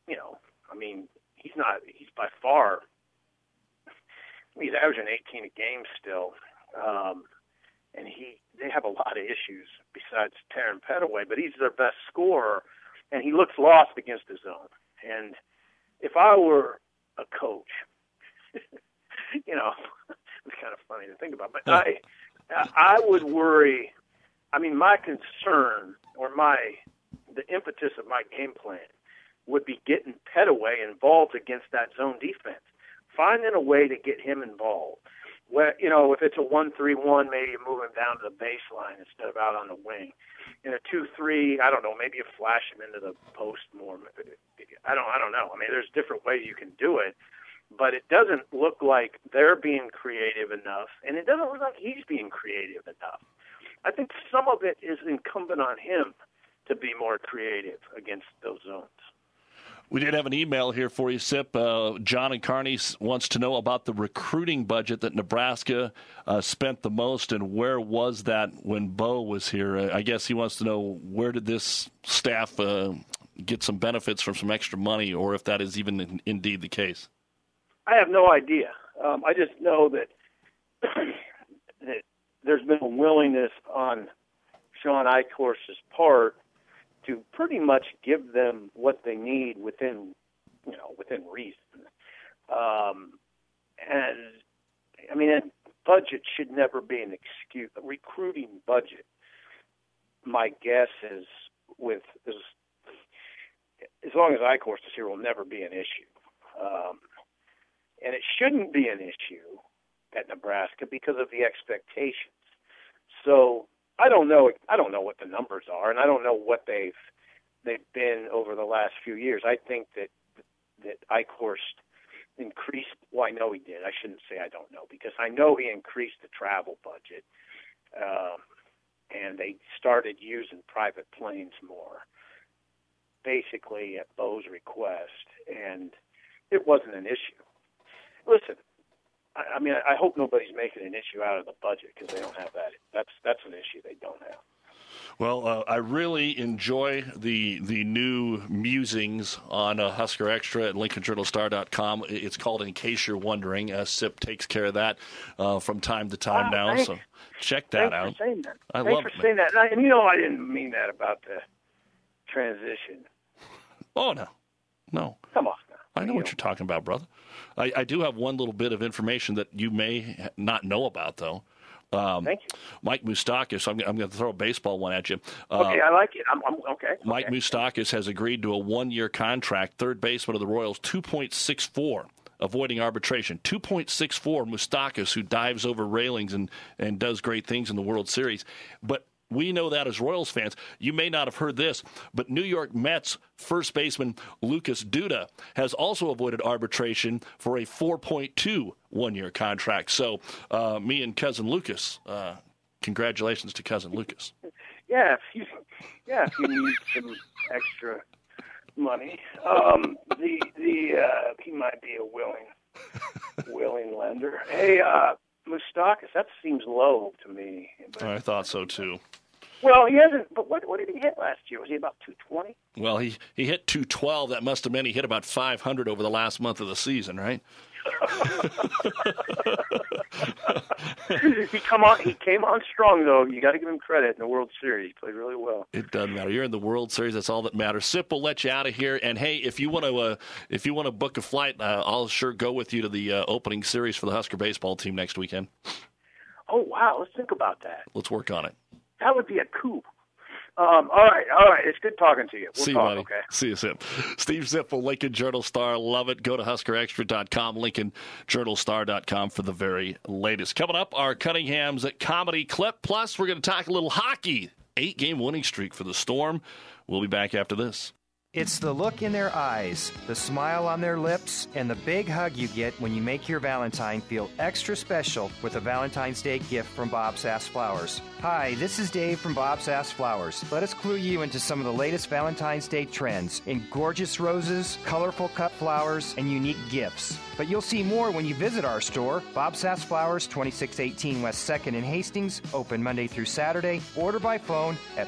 by far, he's averaging 18 a game still. And they have a lot of issues besides Taryn Pettaway, but he's their best scorer, and he looks lost against the zone. And if I were a coach, it's kind of funny to think about, but I would worry. My concern or the impetus of my game plan would be getting Pettaway involved against that zone defense, finding a way to get him involved. Where, if it's a 1-3-1, maybe you move him down to the baseline instead of out on the wing. In a 2-3, I don't know, maybe you flash him into the post more. I don't know. There's different ways you can do it, but it doesn't look like they're being creative enough, and it doesn't look like he's being creative enough. I think some of it is incumbent on him to be more creative against those zones. We did have an email here for you, Sip. John and Kearney wants to know about the recruiting budget that Nebraska spent the most, and where was that when Bo was here? I guess he wants to know, where did this staff get some benefits from some extra money, or if that is even indeed the case. I have no idea. I just know that there's been a willingness on Sean Eichhorst's part to pretty much give them what they need within reason. And I mean, a budget should never be an excuse. A recruiting budget, my guess is, as long as Eichhorst is here, will never be an issue. And it shouldn't be an issue at Nebraska because of the expectations. So I don't know what the numbers are, and I don't know what they've been over the last few years. I think that Eichhorst increased. Well, I know he did. I shouldn't say I don't know, because I know he increased the travel budget, and they started using private planes more, basically at Bo's request, and it wasn't an issue. Listen, I mean, I hope nobody's making an issue out of the budget, because they don't have that. That's an issue they don't have. Well, I really enjoy the new musings on Husker Extra at LincolnJournalStar.com. It's called In Case You're Wondering. SIP takes care of that from time to time now, so check that out. Thanks for saying that. I love it. Saying that. And you know, I didn't mean that about the transition. Oh, no. Come on now. I know what you're talking about, brother. I do have one little bit of information that you may not know about, though. Thank you. Mike Moustakas, I'm going to throw a baseball one at you. Okay, I like it. I'm okay. Mike Moustakas has agreed to a one-year contract, third baseman of the Royals, 2.64, avoiding arbitration. 2.64, Moustakas, who dives over railings and does great things in the World Series. But we know that as Royals fans. You may not have heard this, but New York Mets first baseman Lucas Duda has also avoided arbitration for a 4.2 one-year contract. So me and Cousin Lucas, congratulations to Cousin Lucas. Yeah, if you need some extra money, he might be a willing lender. Hey, Moustakas, that seems low to me. But I thought so too. Well, he hasn't. But what did he hit last year? Was he about 220? Well, he hit 212. That must have meant he hit about 500 over the last month of the season, right? He came on strong, though. You got to give him credit in the World Series. He played really well. It doesn't matter. You're in the World Series. That's all that matters. Sip will let you out of here. And hey, if you want to book a flight, I'll sure go with you to the opening series for the Husker baseball team next weekend. Oh wow! Let's think about that. Let's work on it. That would be a coup. All right. It's good talking to you. We'll See you, talk, buddy. okay? See you, Sip. Steve Zippel, Lincoln Journal-Star. Love it. Go to HuskerExtra.com, LincolnJournalStar.com for the very latest. Coming up, our Cunningham's Comedy Clip. Plus, we're going to talk a little hockey. 8-game winning streak for the Storm. We'll be back after this. It's the look in their eyes, the smile on their lips, and the big hug you get when you make your Valentine feel extra special with a Valentine's Day gift from Bob Sass Flowers. Hi, this is Dave from Bob Sass Flowers. Let us clue you into some of the latest Valentine's Day trends in gorgeous roses, colorful cut flowers, and unique gifts. But you'll see more when you visit our store, Bob Sass Flowers, 2618 West 2nd in Hastings, open Monday through Saturday. Order by phone at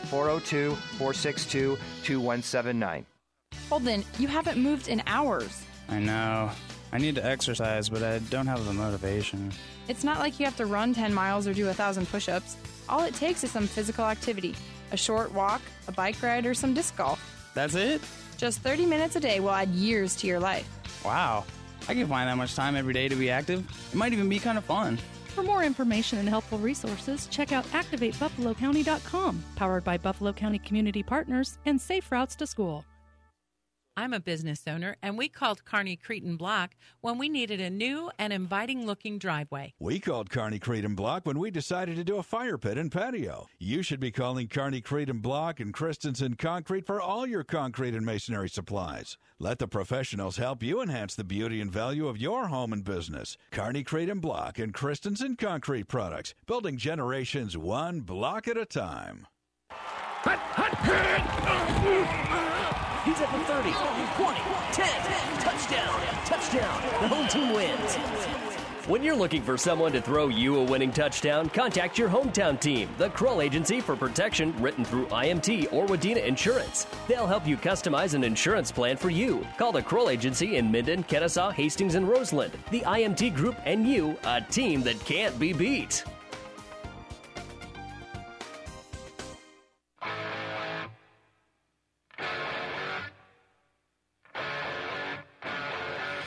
402-462-2179. Holden, you haven't moved in hours. I know. I need to exercise, but I don't have the motivation. It's not like you have to run 10 miles or do 1,000 push-ups. All it takes is some physical activity. A short walk, a bike ride, or some disc golf. That's it? Just 30 minutes a day will add years to your life. Wow. I can find that much time every day to be active. It might even be kind of fun. For more information and helpful resources, check out ActivateBuffaloCounty.com, powered by Buffalo County Community Partners and Safe Routes to School. I'm a business owner, and we called Kearney Cretin Block when we needed a new and inviting-looking driveway. We called Kearney Cretin Block when we decided to do a fire pit and patio. You should be calling Kearney Cretin Block and Christensen Concrete for all your concrete and masonry supplies. Let the professionals help you enhance the beauty and value of your home and business. Kearney Cretin Block and Christensen Concrete Products, building generations one block at a time. He's at the 30, 20, 10, touchdown, touchdown. The home team wins. When you're looking for someone to throw you a winning touchdown, contact your hometown team, the Kroll Agency for protection written through IMT or Wadena Insurance. They'll help you customize an insurance plan for you. Call the Kroll Agency in Minden, Kennesaw, Hastings, and Roseland. The IMT Group and you, a team that can't be beat.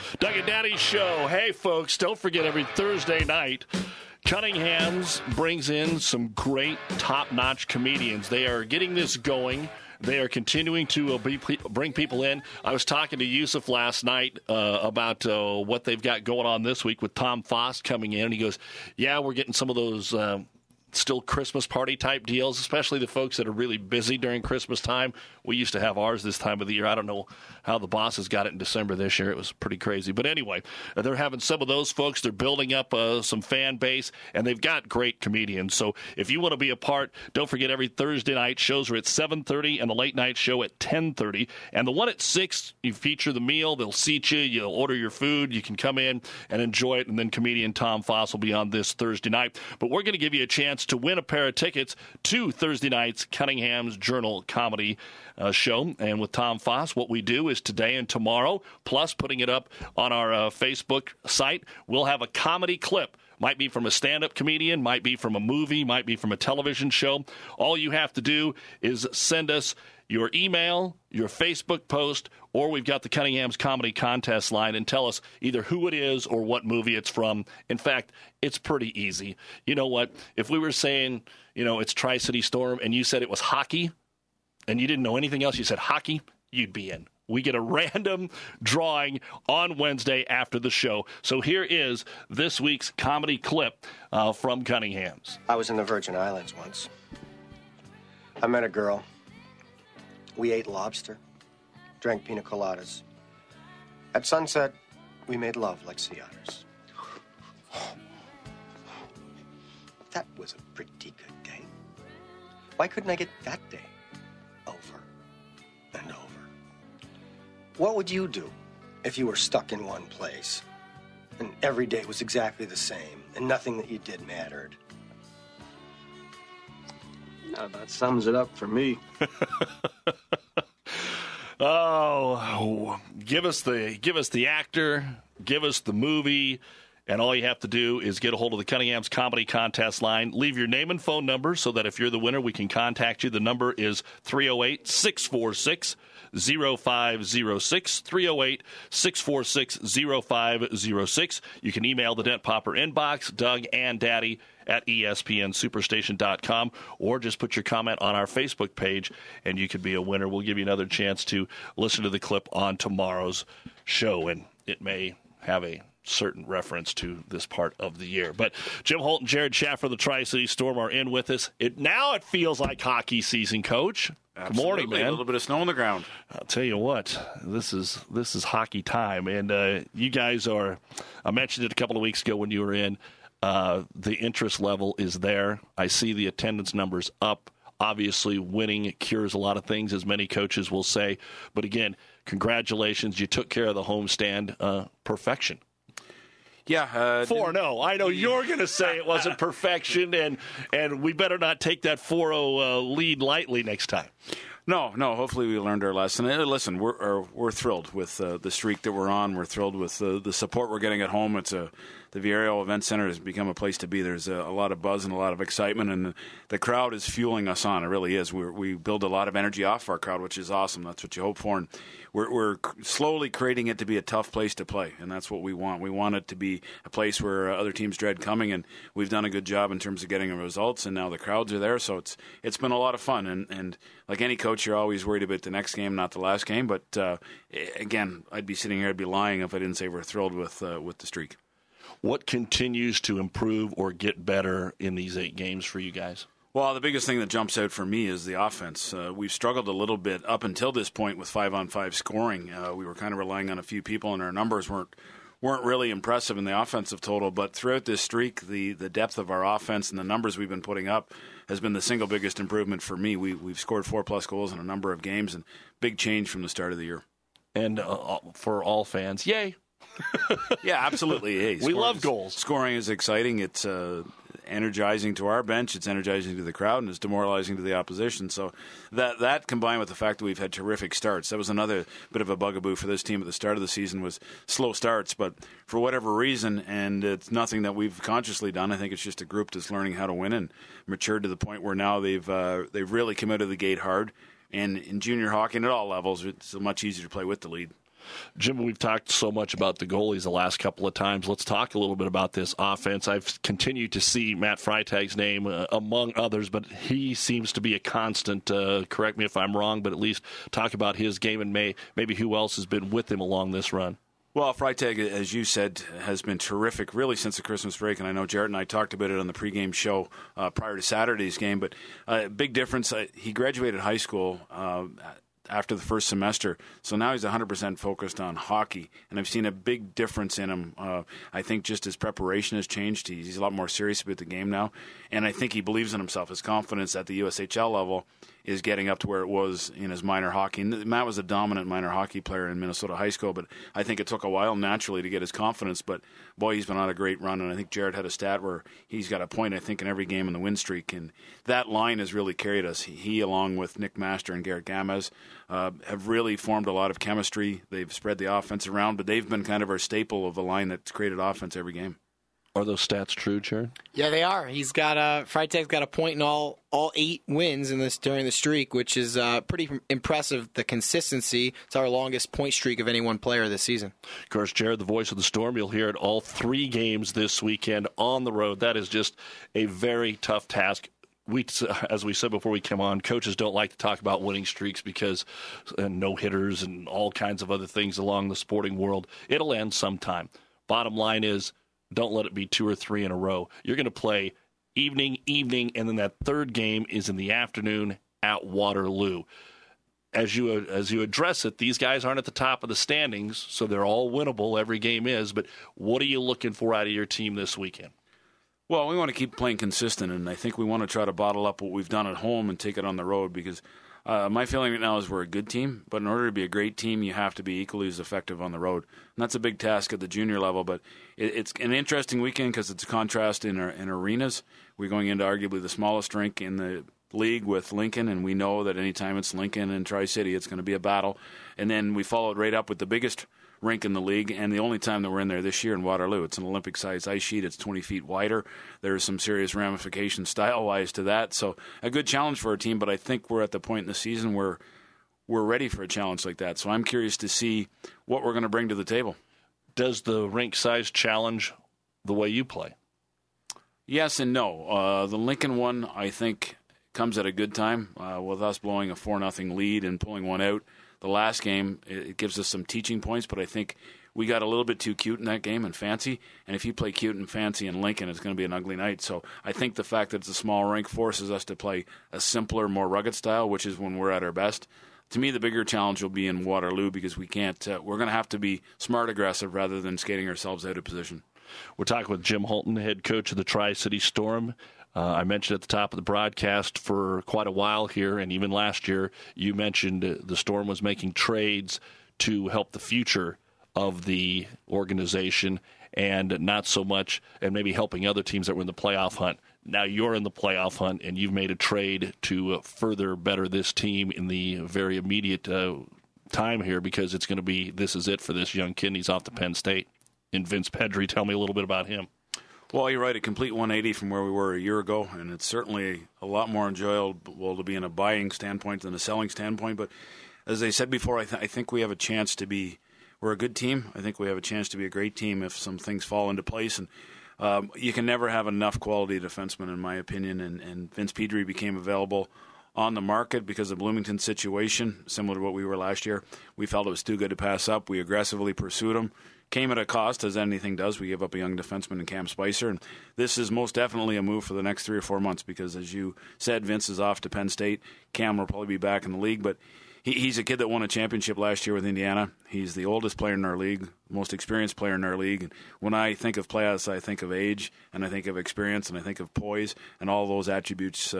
Doug and Daddy Show. Hey, folks, don't forget every Thursday night, Cunningham's brings in some great top-notch comedians. They are getting this going. They are continuing to bring people in. I was talking to Yusuf last night about what they've got going on this week with Tom Foss coming in. He goes, yeah, we're getting some of those still Christmas party type deals, especially the folks that are really busy during Christmas time. We used to have ours this time of the year. I don't know how the bosses got it in December this year. It was pretty crazy. But anyway, they're having some of those folks. They're building up some fan base, and they've got great comedians. So if you want to be a part, don't forget every Thursday night shows are at 7:30 and the late night show at 10:30. And the one at 6, you feature the meal. They'll seat you. You'll order your food. You can come in and enjoy it. And then comedian Tom Foss will be on this Thursday night. But we're going to give you a chance to win a pair of tickets to Thursday night's Cunningham's Journal Comedy show. And with Tom Foss, what we do is today and tomorrow, plus putting it up on our Facebook site, we'll have a comedy clip. Might be from a stand-up comedian, might be from a movie, might be from a television show. All you have to do is send us your email, your Facebook post, or we've got the Cunningham's Comedy Contest line, and tell us either who it is or what movie it's from. In fact, it's pretty easy. You know what? If we were saying, it's Tri-City Storm, and you said it was hockey, and you didn't know anything else, you said hockey, you'd be in. We get a random drawing on Wednesday after the show. So here is this week's comedy clip from Cunningham's. I was in the Virgin Islands once. I met a girl. We ate lobster, drank pina coladas. At sunset, we made love like sea otters. That was a pretty good day. Why couldn't I get that day over and over? What would you do if you were stuck in one place and every day was exactly the same and nothing that you did mattered? Now that sums it up for me. Oh, give us the actor, give us the movie, and all you have to do is get a hold of the Cunningham's Comedy Contest line. Leave your name and phone number so that if you're the winner, we can contact you. The number is 308-646-0506, 308-646-0506. You can email the Dent Popper inbox, Doug and Daddy at ESPNSuperstation.com, or just put your comment on our Facebook page, and you could be a winner. We'll give you another chance to listen to the clip on tomorrow's show, and it may have a certain reference to this part of the year. But Jim Holt and Jared Schaffer of the Tri-City Storm are in with us. Now it feels like hockey season, Coach. Absolutely. Good morning, man. A little bit of snow on the ground. I'll tell you what, this is hockey time, and you guys are. I mentioned it a couple of weeks ago when you were in. The interest level is there. I see the attendance numbers up. Obviously, winning cures a lot of things, as many coaches will say. But again, congratulations. You took care of the homestand. Perfection. Yeah. 4-0. I know you're going to say it wasn't perfection, and we better not take that 4-0 lead lightly next time. No. Hopefully we learned our lesson. Listen, we're thrilled with the streak that we're on. We're thrilled with the support we're getting at home. The Villarreal Event Center has become a place to be. There's a lot of buzz and a lot of excitement, and the crowd is fueling us on. It really is. We build a lot of energy off our crowd, which is awesome. That's what you hope for, and we're slowly creating it to be a tough place to play, and that's what we want. We want it to be a place where other teams dread coming, and we've done a good job in terms of getting the results, and now the crowds are there, so it's been a lot of fun. And like any coach, you're always worried about the next game, not the last game. But again, I'd be sitting here, I'd be lying if I didn't say we're thrilled with the streak. What continues to improve or get better in these 8 games for you guys? Well, the biggest thing that jumps out for me is the offense. We've struggled a little bit up until this point with 5-on-5 scoring. We were kind of relying on a few people, and our numbers weren't really impressive in the offensive total. But throughout this streak, the depth of our offense and the numbers we've been putting up has been the single biggest improvement for me. We've scored 4+ goals in a number of games, and big change from the start of the year. And for all fans, yay. Yeah, absolutely. Hey, we love goals. Scoring is exciting. It's energizing to our bench. It's energizing to the crowd, and it's demoralizing to the opposition. So that combined with the fact that we've had terrific starts, that was another bit of a bugaboo for this team at the start of the season, was slow starts. But for whatever reason, and it's nothing that we've consciously done, I think it's just a group that's learning how to win and matured to the point where now they've really come out of the gate hard. And in junior hockey and at all levels, it's much easier to play with the lead. Jim, we've talked so much about the goalies the last couple of times. Let's talk a little bit about this offense. I've continued to see Matt Freitag's name among others, but he seems to be a constant. Correct me if I'm wrong, but at least talk about his game and maybe who else has been with him along this run. Well, Freitag, as you said, has been terrific really since the Christmas break, and I know Jarrett and I talked about it on the pregame show prior to Saturday's game, but big difference. He graduated high school after the first semester, so now he's 100% focused on hockey, and I've seen a big difference in him. I think just his preparation has changed. He's a lot more serious about the game now, and I think he believes in himself. His confidence at the USHL level is getting up to where it was in his minor hockey. And Matt was a dominant minor hockey player in Minnesota high school, but I think it took a while naturally to get his confidence. But, boy, he's been on a great run, and I think Jared had a stat where he's got a point, I think, in every game in the win streak. And that line has really carried us. He along with Nick Master and Garrett Gamez, have really formed a lot of chemistry. They've spread the offense around, but they've been kind of our staple of a line that's created offense every game. Are those stats true, Jared? Yeah, they are. He's got Freitag's got a point in all 8 wins during the streak, which is pretty impressive. The consistency. It's our longest point streak of any one player this season. Of course, Jared, the voice of the Storm, you'll hear it all 3 games this weekend on the road. That is just a very tough task. As we said before we came on, coaches don't like to talk about winning streaks because no-hitters and all kinds of other things along the sporting world. It'll end sometime. Bottom line is, don't let it be 2 or 3 in a row. You're going to play evening, and then that third game is in the afternoon at Waterloo. As you address it, these guys aren't at the top of the standings, so they're all winnable. Every game is. But what are you looking for out of your team this weekend? Well, we want to keep playing consistent, and I think we want to try to bottle up what we've done at home and take it on the road because my feeling right now is we're a good team, but in order to be a great team, you have to be equally as effective on the road. And that's a big task at the junior level, but it's an interesting weekend because it's a contrast in arenas. We're going into arguably the smallest rink in the league with Lincoln, and we know that anytime it's Lincoln and Tri-City, it's going to be a battle. And then we followed right up with the biggest rink in the league, and the only time that we're in there this year in Waterloo. It's an Olympic-sized ice sheet. It's 20 feet wider. There's some serious ramifications style-wise to that. So a good challenge for our team, but I think we're at the point in the season where we're ready for a challenge like that. So I'm curious to see what we're going to bring to the table. Does the rink size challenge the way you play? Yes and no. The Lincoln one, I think, comes at a good time with us blowing a 4-0 lead and pulling one out. The last game, it gives us some teaching points, but I think we got a little bit too cute in that game and fancy. And if you play cute and fancy in Lincoln, it's going to be an ugly night. So I think the fact that it's a small rink forces us to play a simpler, more rugged style, which is when we're at our best. To me, the bigger challenge will be in Waterloo because we can't. We're going to have to be smart aggressive rather than skating ourselves out of position. We're talking with Jim Holton, head coach of the Tri-City Storm. I mentioned at the top of the broadcast for quite a while here, and even last year, you mentioned the Storm was making trades to help the future of the organization and not so much, and maybe helping other teams that were in the playoff hunt. Now you're in the playoff hunt, and you've made a trade to further better this team in the very immediate time here because it's going to be, this is it for this young kid. He's off to Penn State. And Vince Pedri, tell me a little bit about him. Well, you're right, a complete 180 from where we were a year ago, and it's certainly a lot more enjoyable to be in a buying standpoint than a selling standpoint. But as I said before, I think we have a chance to be – we're a good team. I think we have a chance to be a great team if some things fall into place. And you can never have enough quality defensemen, in my opinion, and Vince Pedri became available on the market because of Bloomington's situation, similar to what we were last year. We felt it was too good to pass up. We aggressively pursued him. Came at a cost, as anything does. We give up a young defenseman in Cam Spicer. And this is most definitely a move for the next 3 or 4 months because, as you said, Vince is off to Penn State. Cam will probably be back in the league. But he's a kid that won a championship last year with Indiana. He's the oldest player in our league, most experienced player in our league. And when I think of playoffs, I think of age, and I think of experience, and I think of poise. And all those attributes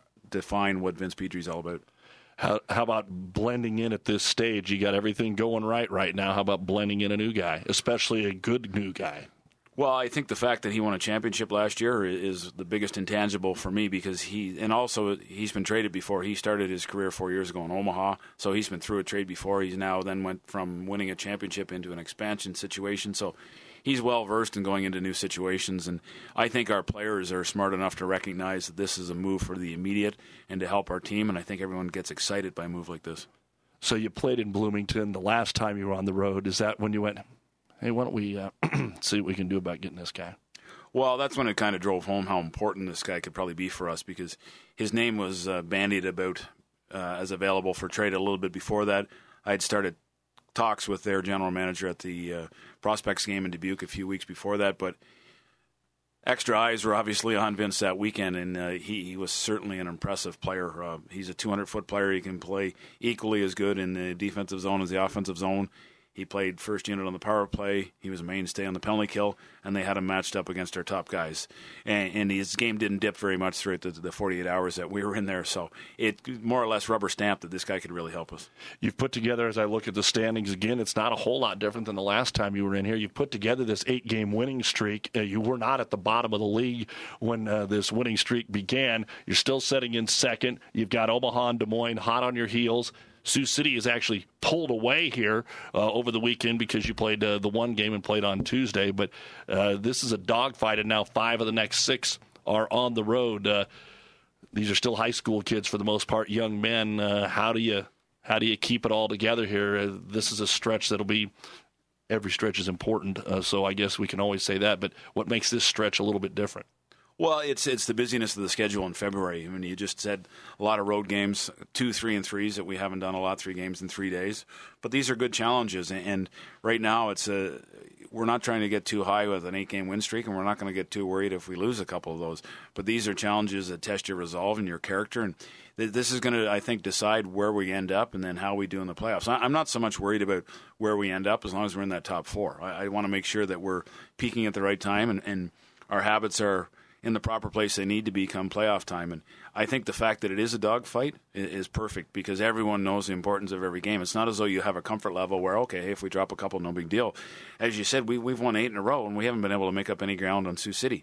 define what Vince Pedri's all about. How about blending in at this stage? You got everything going right now. How about blending in a new guy, especially a good new guy? Well, I think the fact that he won a championship last year is the biggest intangible for me because he's been traded before. He started his career 4 years ago in Omaha, so he's been through a trade before. He's now then went from winning a championship into an expansion situation, so he's well-versed in going into new situations, and I think our players are smart enough to recognize that this is a move for the immediate and to help our team, and I think everyone gets excited by a move like this. So you played in Bloomington the last time you were on the road. Is that when you went, hey, why don't we see what we can do about getting this guy? Well, that's when it kind of drove home how important this guy could probably be for us, because his name was bandied about as available for trade a little bit before that. I had started talks with their general manager at the Prospects game in Dubuque a few weeks before that, but extra eyes were obviously on Vince that weekend, and he was certainly an impressive player. He's a 200-foot player. He can play equally as good in the defensive zone as the offensive zone. He played first unit on the power play. He was a mainstay on the penalty kill, and they had him matched up against our top guys. And his game didn't dip very much throughout the 48 hours that we were in there. So it more or less rubber stamped that this guy could really help us. You've put together, as I look at the standings again, it's not a whole lot different than the last time you were in here. You've put together this 8-game winning streak. You were not at the bottom of the league when this winning streak began. You're still sitting in second. You've got Omaha and Des Moines hot on your heels. Sioux City is actually pulled away here over the weekend because you played the one game and played on Tuesday. But this is a dogfight, and now 5 of the next 6 are on the road. These are still high school kids for the most part, young men. How do you keep it all together here? This is a stretch that'll be every stretch is important. So I guess we can always say that. But what makes this stretch a little bit different? Well, it's the busyness of the schedule in February. I mean, you just said a lot of road games, 2 3-3s that we haven't done a lot, 3 games in 3 days. But these are good challenges, and right now we're not trying to get too high with an 8-game win streak, and we're not going to get too worried if we lose a couple of those. But these are challenges that test your resolve and your character, and this is going to, I think, decide where we end up and then how we do in the playoffs. I'm not so much worried about where we end up as long as we're in that top 4. I want to make sure that we're peaking at the right time and our habits are in the proper place they need to be come playoff time. And I think the fact that it is a dogfight is perfect because everyone knows the importance of every game. It's not as though you have a comfort level where, okay, if we drop a couple, no big deal. As you said, we've won 8 in a row, and we haven't been able to make up any ground on Sioux City.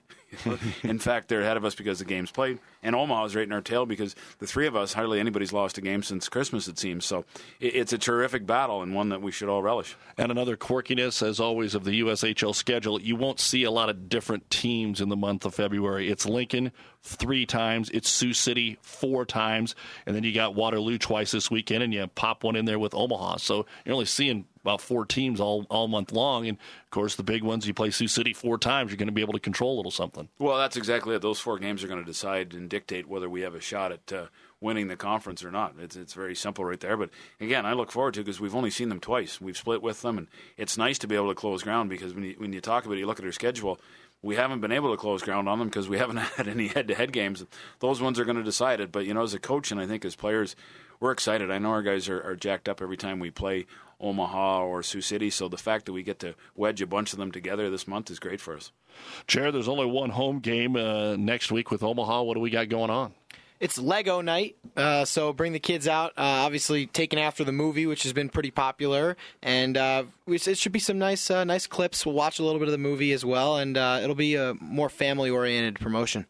In fact, they're ahead of us because the game's played. And Omaha's right in our tail because the 3 of us, hardly anybody's lost a game since Christmas, it seems. So it's a terrific battle and one that we should all relish. And another quirkiness, as always, of the USHL schedule, you won't see a lot of different teams in the month of February. It's Lincoln 3 times, it's Sioux City 4 times, and then you got Waterloo twice this weekend, and you pop one in there with Omaha. So you're only seeing about 4 teams all month long, and of course the big ones, you play Sioux City 4 times, you're going to be able to control a little something. Well, that's exactly it. Those 4 games are going to decide and dictate whether we have a shot at winning the conference or not. It's very simple right there. But again, I look forward to it because we've only seen them twice. We've split with them, and it's nice to be able to close ground because when you talk about it, you look at our schedule, we haven't been able to close ground on them because we haven't had any head-to-head games. Those ones are going to decide it. But, as a coach and I think as players, we're excited. I know our guys are jacked up every time we play Omaha or Sioux City, so the fact that we get to wedge a bunch of them together this month is great for us. Chair, there's only one home game next week with Omaha. What do we got going on? It's Lego night, so bring the kids out. Obviously, taken after the movie, which has been pretty popular, and it should be some nice clips. We'll watch a little bit of the movie as well, and it'll be a more family-oriented promotion.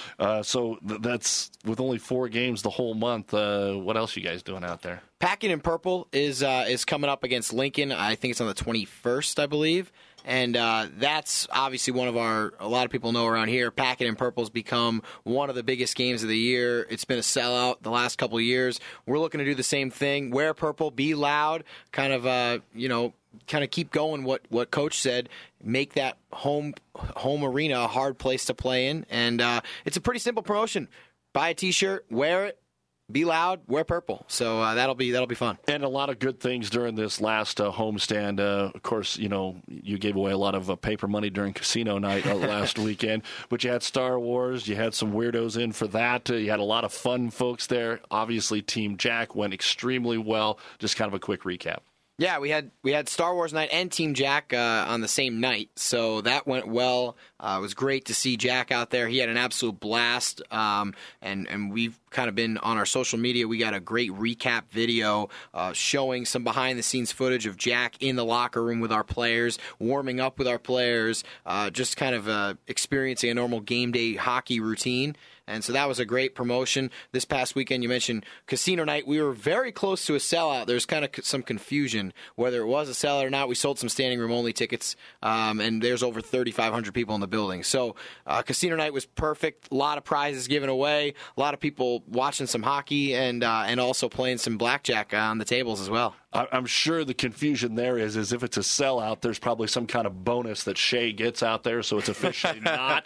So that's with only 4 games the whole month. What else you guys doing out there? Packing in Purple is coming up against Lincoln. I think it's on the 21st, I believe. And that's obviously one of a lot of people know around here, Packet in Purple's become one of the biggest games of the year. It's been a sellout the last couple of years. We're looking to do the same thing. Wear purple, be loud, kind of keep going what Coach said, make that home arena a hard place to play in. And it's a pretty simple promotion. Buy a T-shirt, wear it. Be loud, wear purple. So that'll be fun. And a lot of good things during this last homestand. Of course, you gave away a lot of paper money during casino night last weekend. But you had Star Wars. You had some weirdos in for that. You had a lot of fun folks there. Obviously, Team Jack went extremely well. Just kind of a quick recap. Yeah, we had Star Wars night and Team Jack on the same night, so that went well. It was great to see Jack out there. He had an absolute blast, and we've kind of been on our social media. We got a great recap video showing some behind-the-scenes footage of Jack in the locker room with our players, warming up with our players, just kind of experiencing a normal game day hockey routine. And so that was a great promotion. This past weekend, you mentioned Casino Night. We were very close to a sellout. There's kind of some confusion whether it was a sellout or not. We sold some standing room only tickets, and there's over 3,500 people in the building. So Casino Night was perfect. A lot of prizes given away. A lot of people watching some hockey and also playing some blackjack on the tables as well. I'm sure the confusion there is if it's a sellout, there's probably some kind of bonus that Shea gets out there, so it's officially not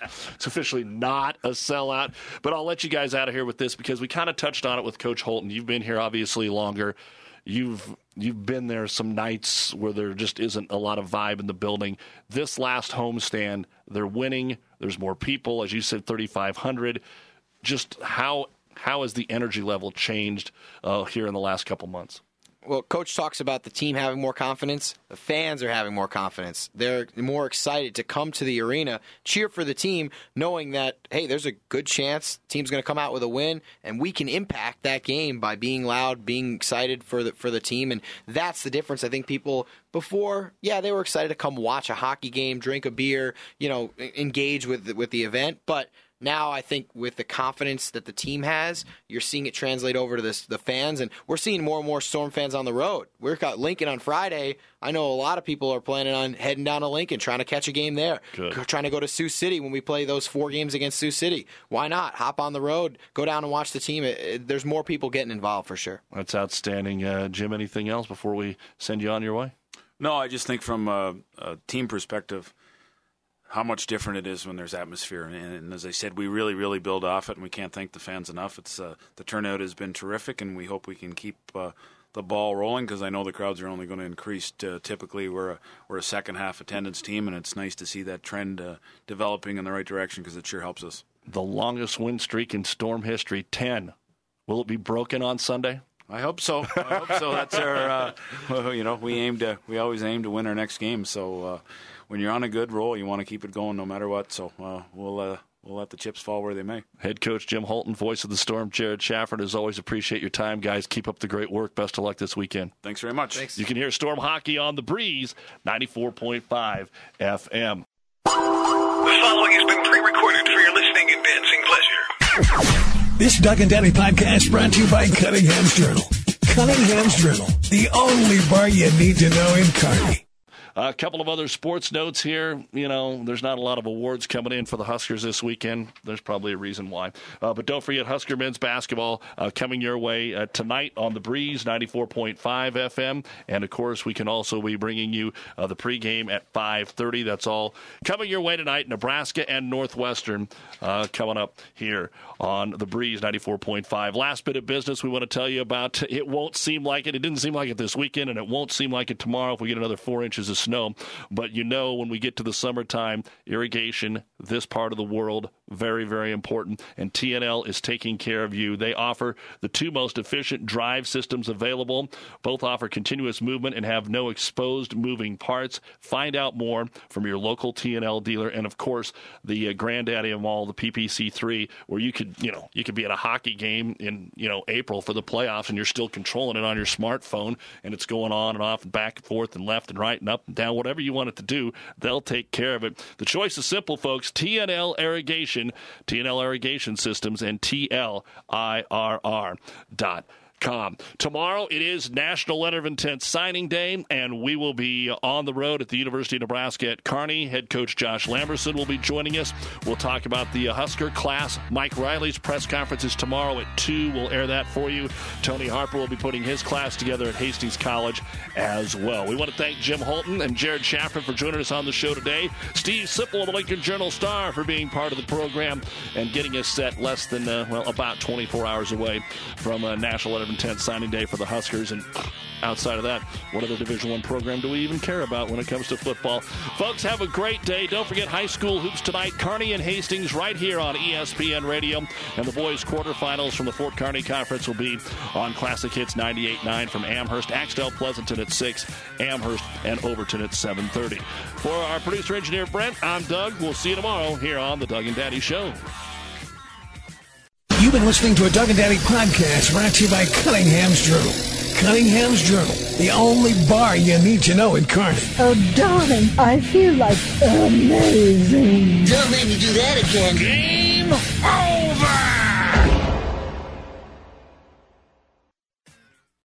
a sellout. But I'll let you guys out of here with this because we kind of touched on it with Coach Holton. You've been here obviously longer. You've been there some nights where there just isn't a lot of vibe in the building. This last homestand, they're winning. There's more people, as you said, 3,500. Just how has the energy level changed here in the last couple months? Well, Coach talks about the team having more confidence. The fans are having more confidence. They're more excited to come to the arena, cheer for the team, knowing that, hey, there's a good chance the team's going to come out with a win, and we can impact that game by being loud, being excited for the team. And that's the difference. I think people before, they were excited to come watch a hockey game, drink a beer, engage with the event. But now I think with the confidence that the team has, you're seeing it translate over to the fans, and we're seeing more and more Storm fans on the road. We've got Lincoln on Friday. I know a lot of people are planning on heading down to Lincoln, trying to catch a game there, trying to go to Sioux City when we play those 4 games against Sioux City. Why not? Hop on the road, go down and watch the team. There's more people getting involved for sure. That's outstanding. Jim, anything else before we send you on your way? No, I just think from a team perspective, how much different it is when there's atmosphere. And as I said, we really, really build off it, and we can't thank the fans enough. It's the turnout has been terrific, and we hope we can keep the ball rolling because I know the crowds are only going to increase. Typically, we're a second-half attendance team, and it's nice to see that trend developing in the right direction because it sure helps us. The longest win streak in Storm history, 10. Will it be broken on Sunday? I hope so. That's our, we always aim to win our next game. So when you're on a good roll, you want to keep it going no matter what. So we'll let the chips fall where they may. Head coach Jim Holton, voice of the Storm, Jared Shafford. As always, appreciate your time, guys. Keep up the great work. Best of luck this weekend. Thanks very much. Thanks. You can hear Storm Hockey on The Breeze, 94.5 FM. The following has been pre-recorded for your listening and dancing pleasure. This Doug and Daddy podcast brought to you by Cunningham's Journal. Cunningham's Journal, the only bar you need to know in Kearney. A couple of other sports notes here. There's not a lot of awards coming in for the Huskers this weekend. There's probably a reason why. But don't forget Husker men's basketball coming your way tonight on The Breeze, 94.5 FM. And, of course, we can also be bringing you the pregame at 5:30. That's all coming your way tonight. Nebraska and Northwestern coming up here on The Breeze, 94.5. Last bit of business we want to tell you about. It won't seem like it. It didn't seem like it this weekend, and it won't seem like it tomorrow if we get another 4 inches of snow. But when we get to the summertime, irrigation, this part of the world, very, very important. And TNL is taking care of you. They offer the 2 most efficient drive systems available. Both offer continuous movement and have no exposed moving parts. Find out more from your local TNL dealer. And, of course, the granddaddy of all, the PPC3, where you could be at a hockey game in, April for the playoffs, and you're still controlling it on your smartphone, and it's going on and off and back and forth and left and right and up and down, whatever you want it to do, they'll take care of it. The choice is simple, folks. TNL Irrigation, TNL Irrigation Systems, and TLIRR.com. Tomorrow it is National Letter of Intent Signing Day, and we will be on the road at the University of Nebraska at Kearney. Head coach Josh Lamberson will be joining us. We'll talk about the Husker class. Mike Riley's press conference is tomorrow at 2. We'll air that for you. Tony Harper will be putting his class together at Hastings College as well. We want to thank Jim Holton and Jared Shafford for joining us on the show today. Steve Sipple of the Lincoln Journal-Star for being part of the program and getting us set less than, about 24 hours away from National Letter of Intent Signing Day for the Huskers. And outside of that, what other Division I program do we even care about when it comes to football? Folks, have a great day. Don't forget high school hoops tonight. Kearney and Hastings right here on ESPN Radio. And the boys' quarterfinals from the Fort Kearney Conference will be on Classic Hits 98.9 from Amherst. Axtell Pleasanton at 6, Amherst and Overton at 7:30. For our producer-engineer Brent, I'm Doug. We'll see you tomorrow here on The Doug and Daddy Show. You've been listening to a Doug and Daddy podcast brought to you by Cunningham's Journal. Cunningham's Journal, the only bar you need to know in Kearney. Oh, darling, I feel like amazing. Don't make me do that again. Game over!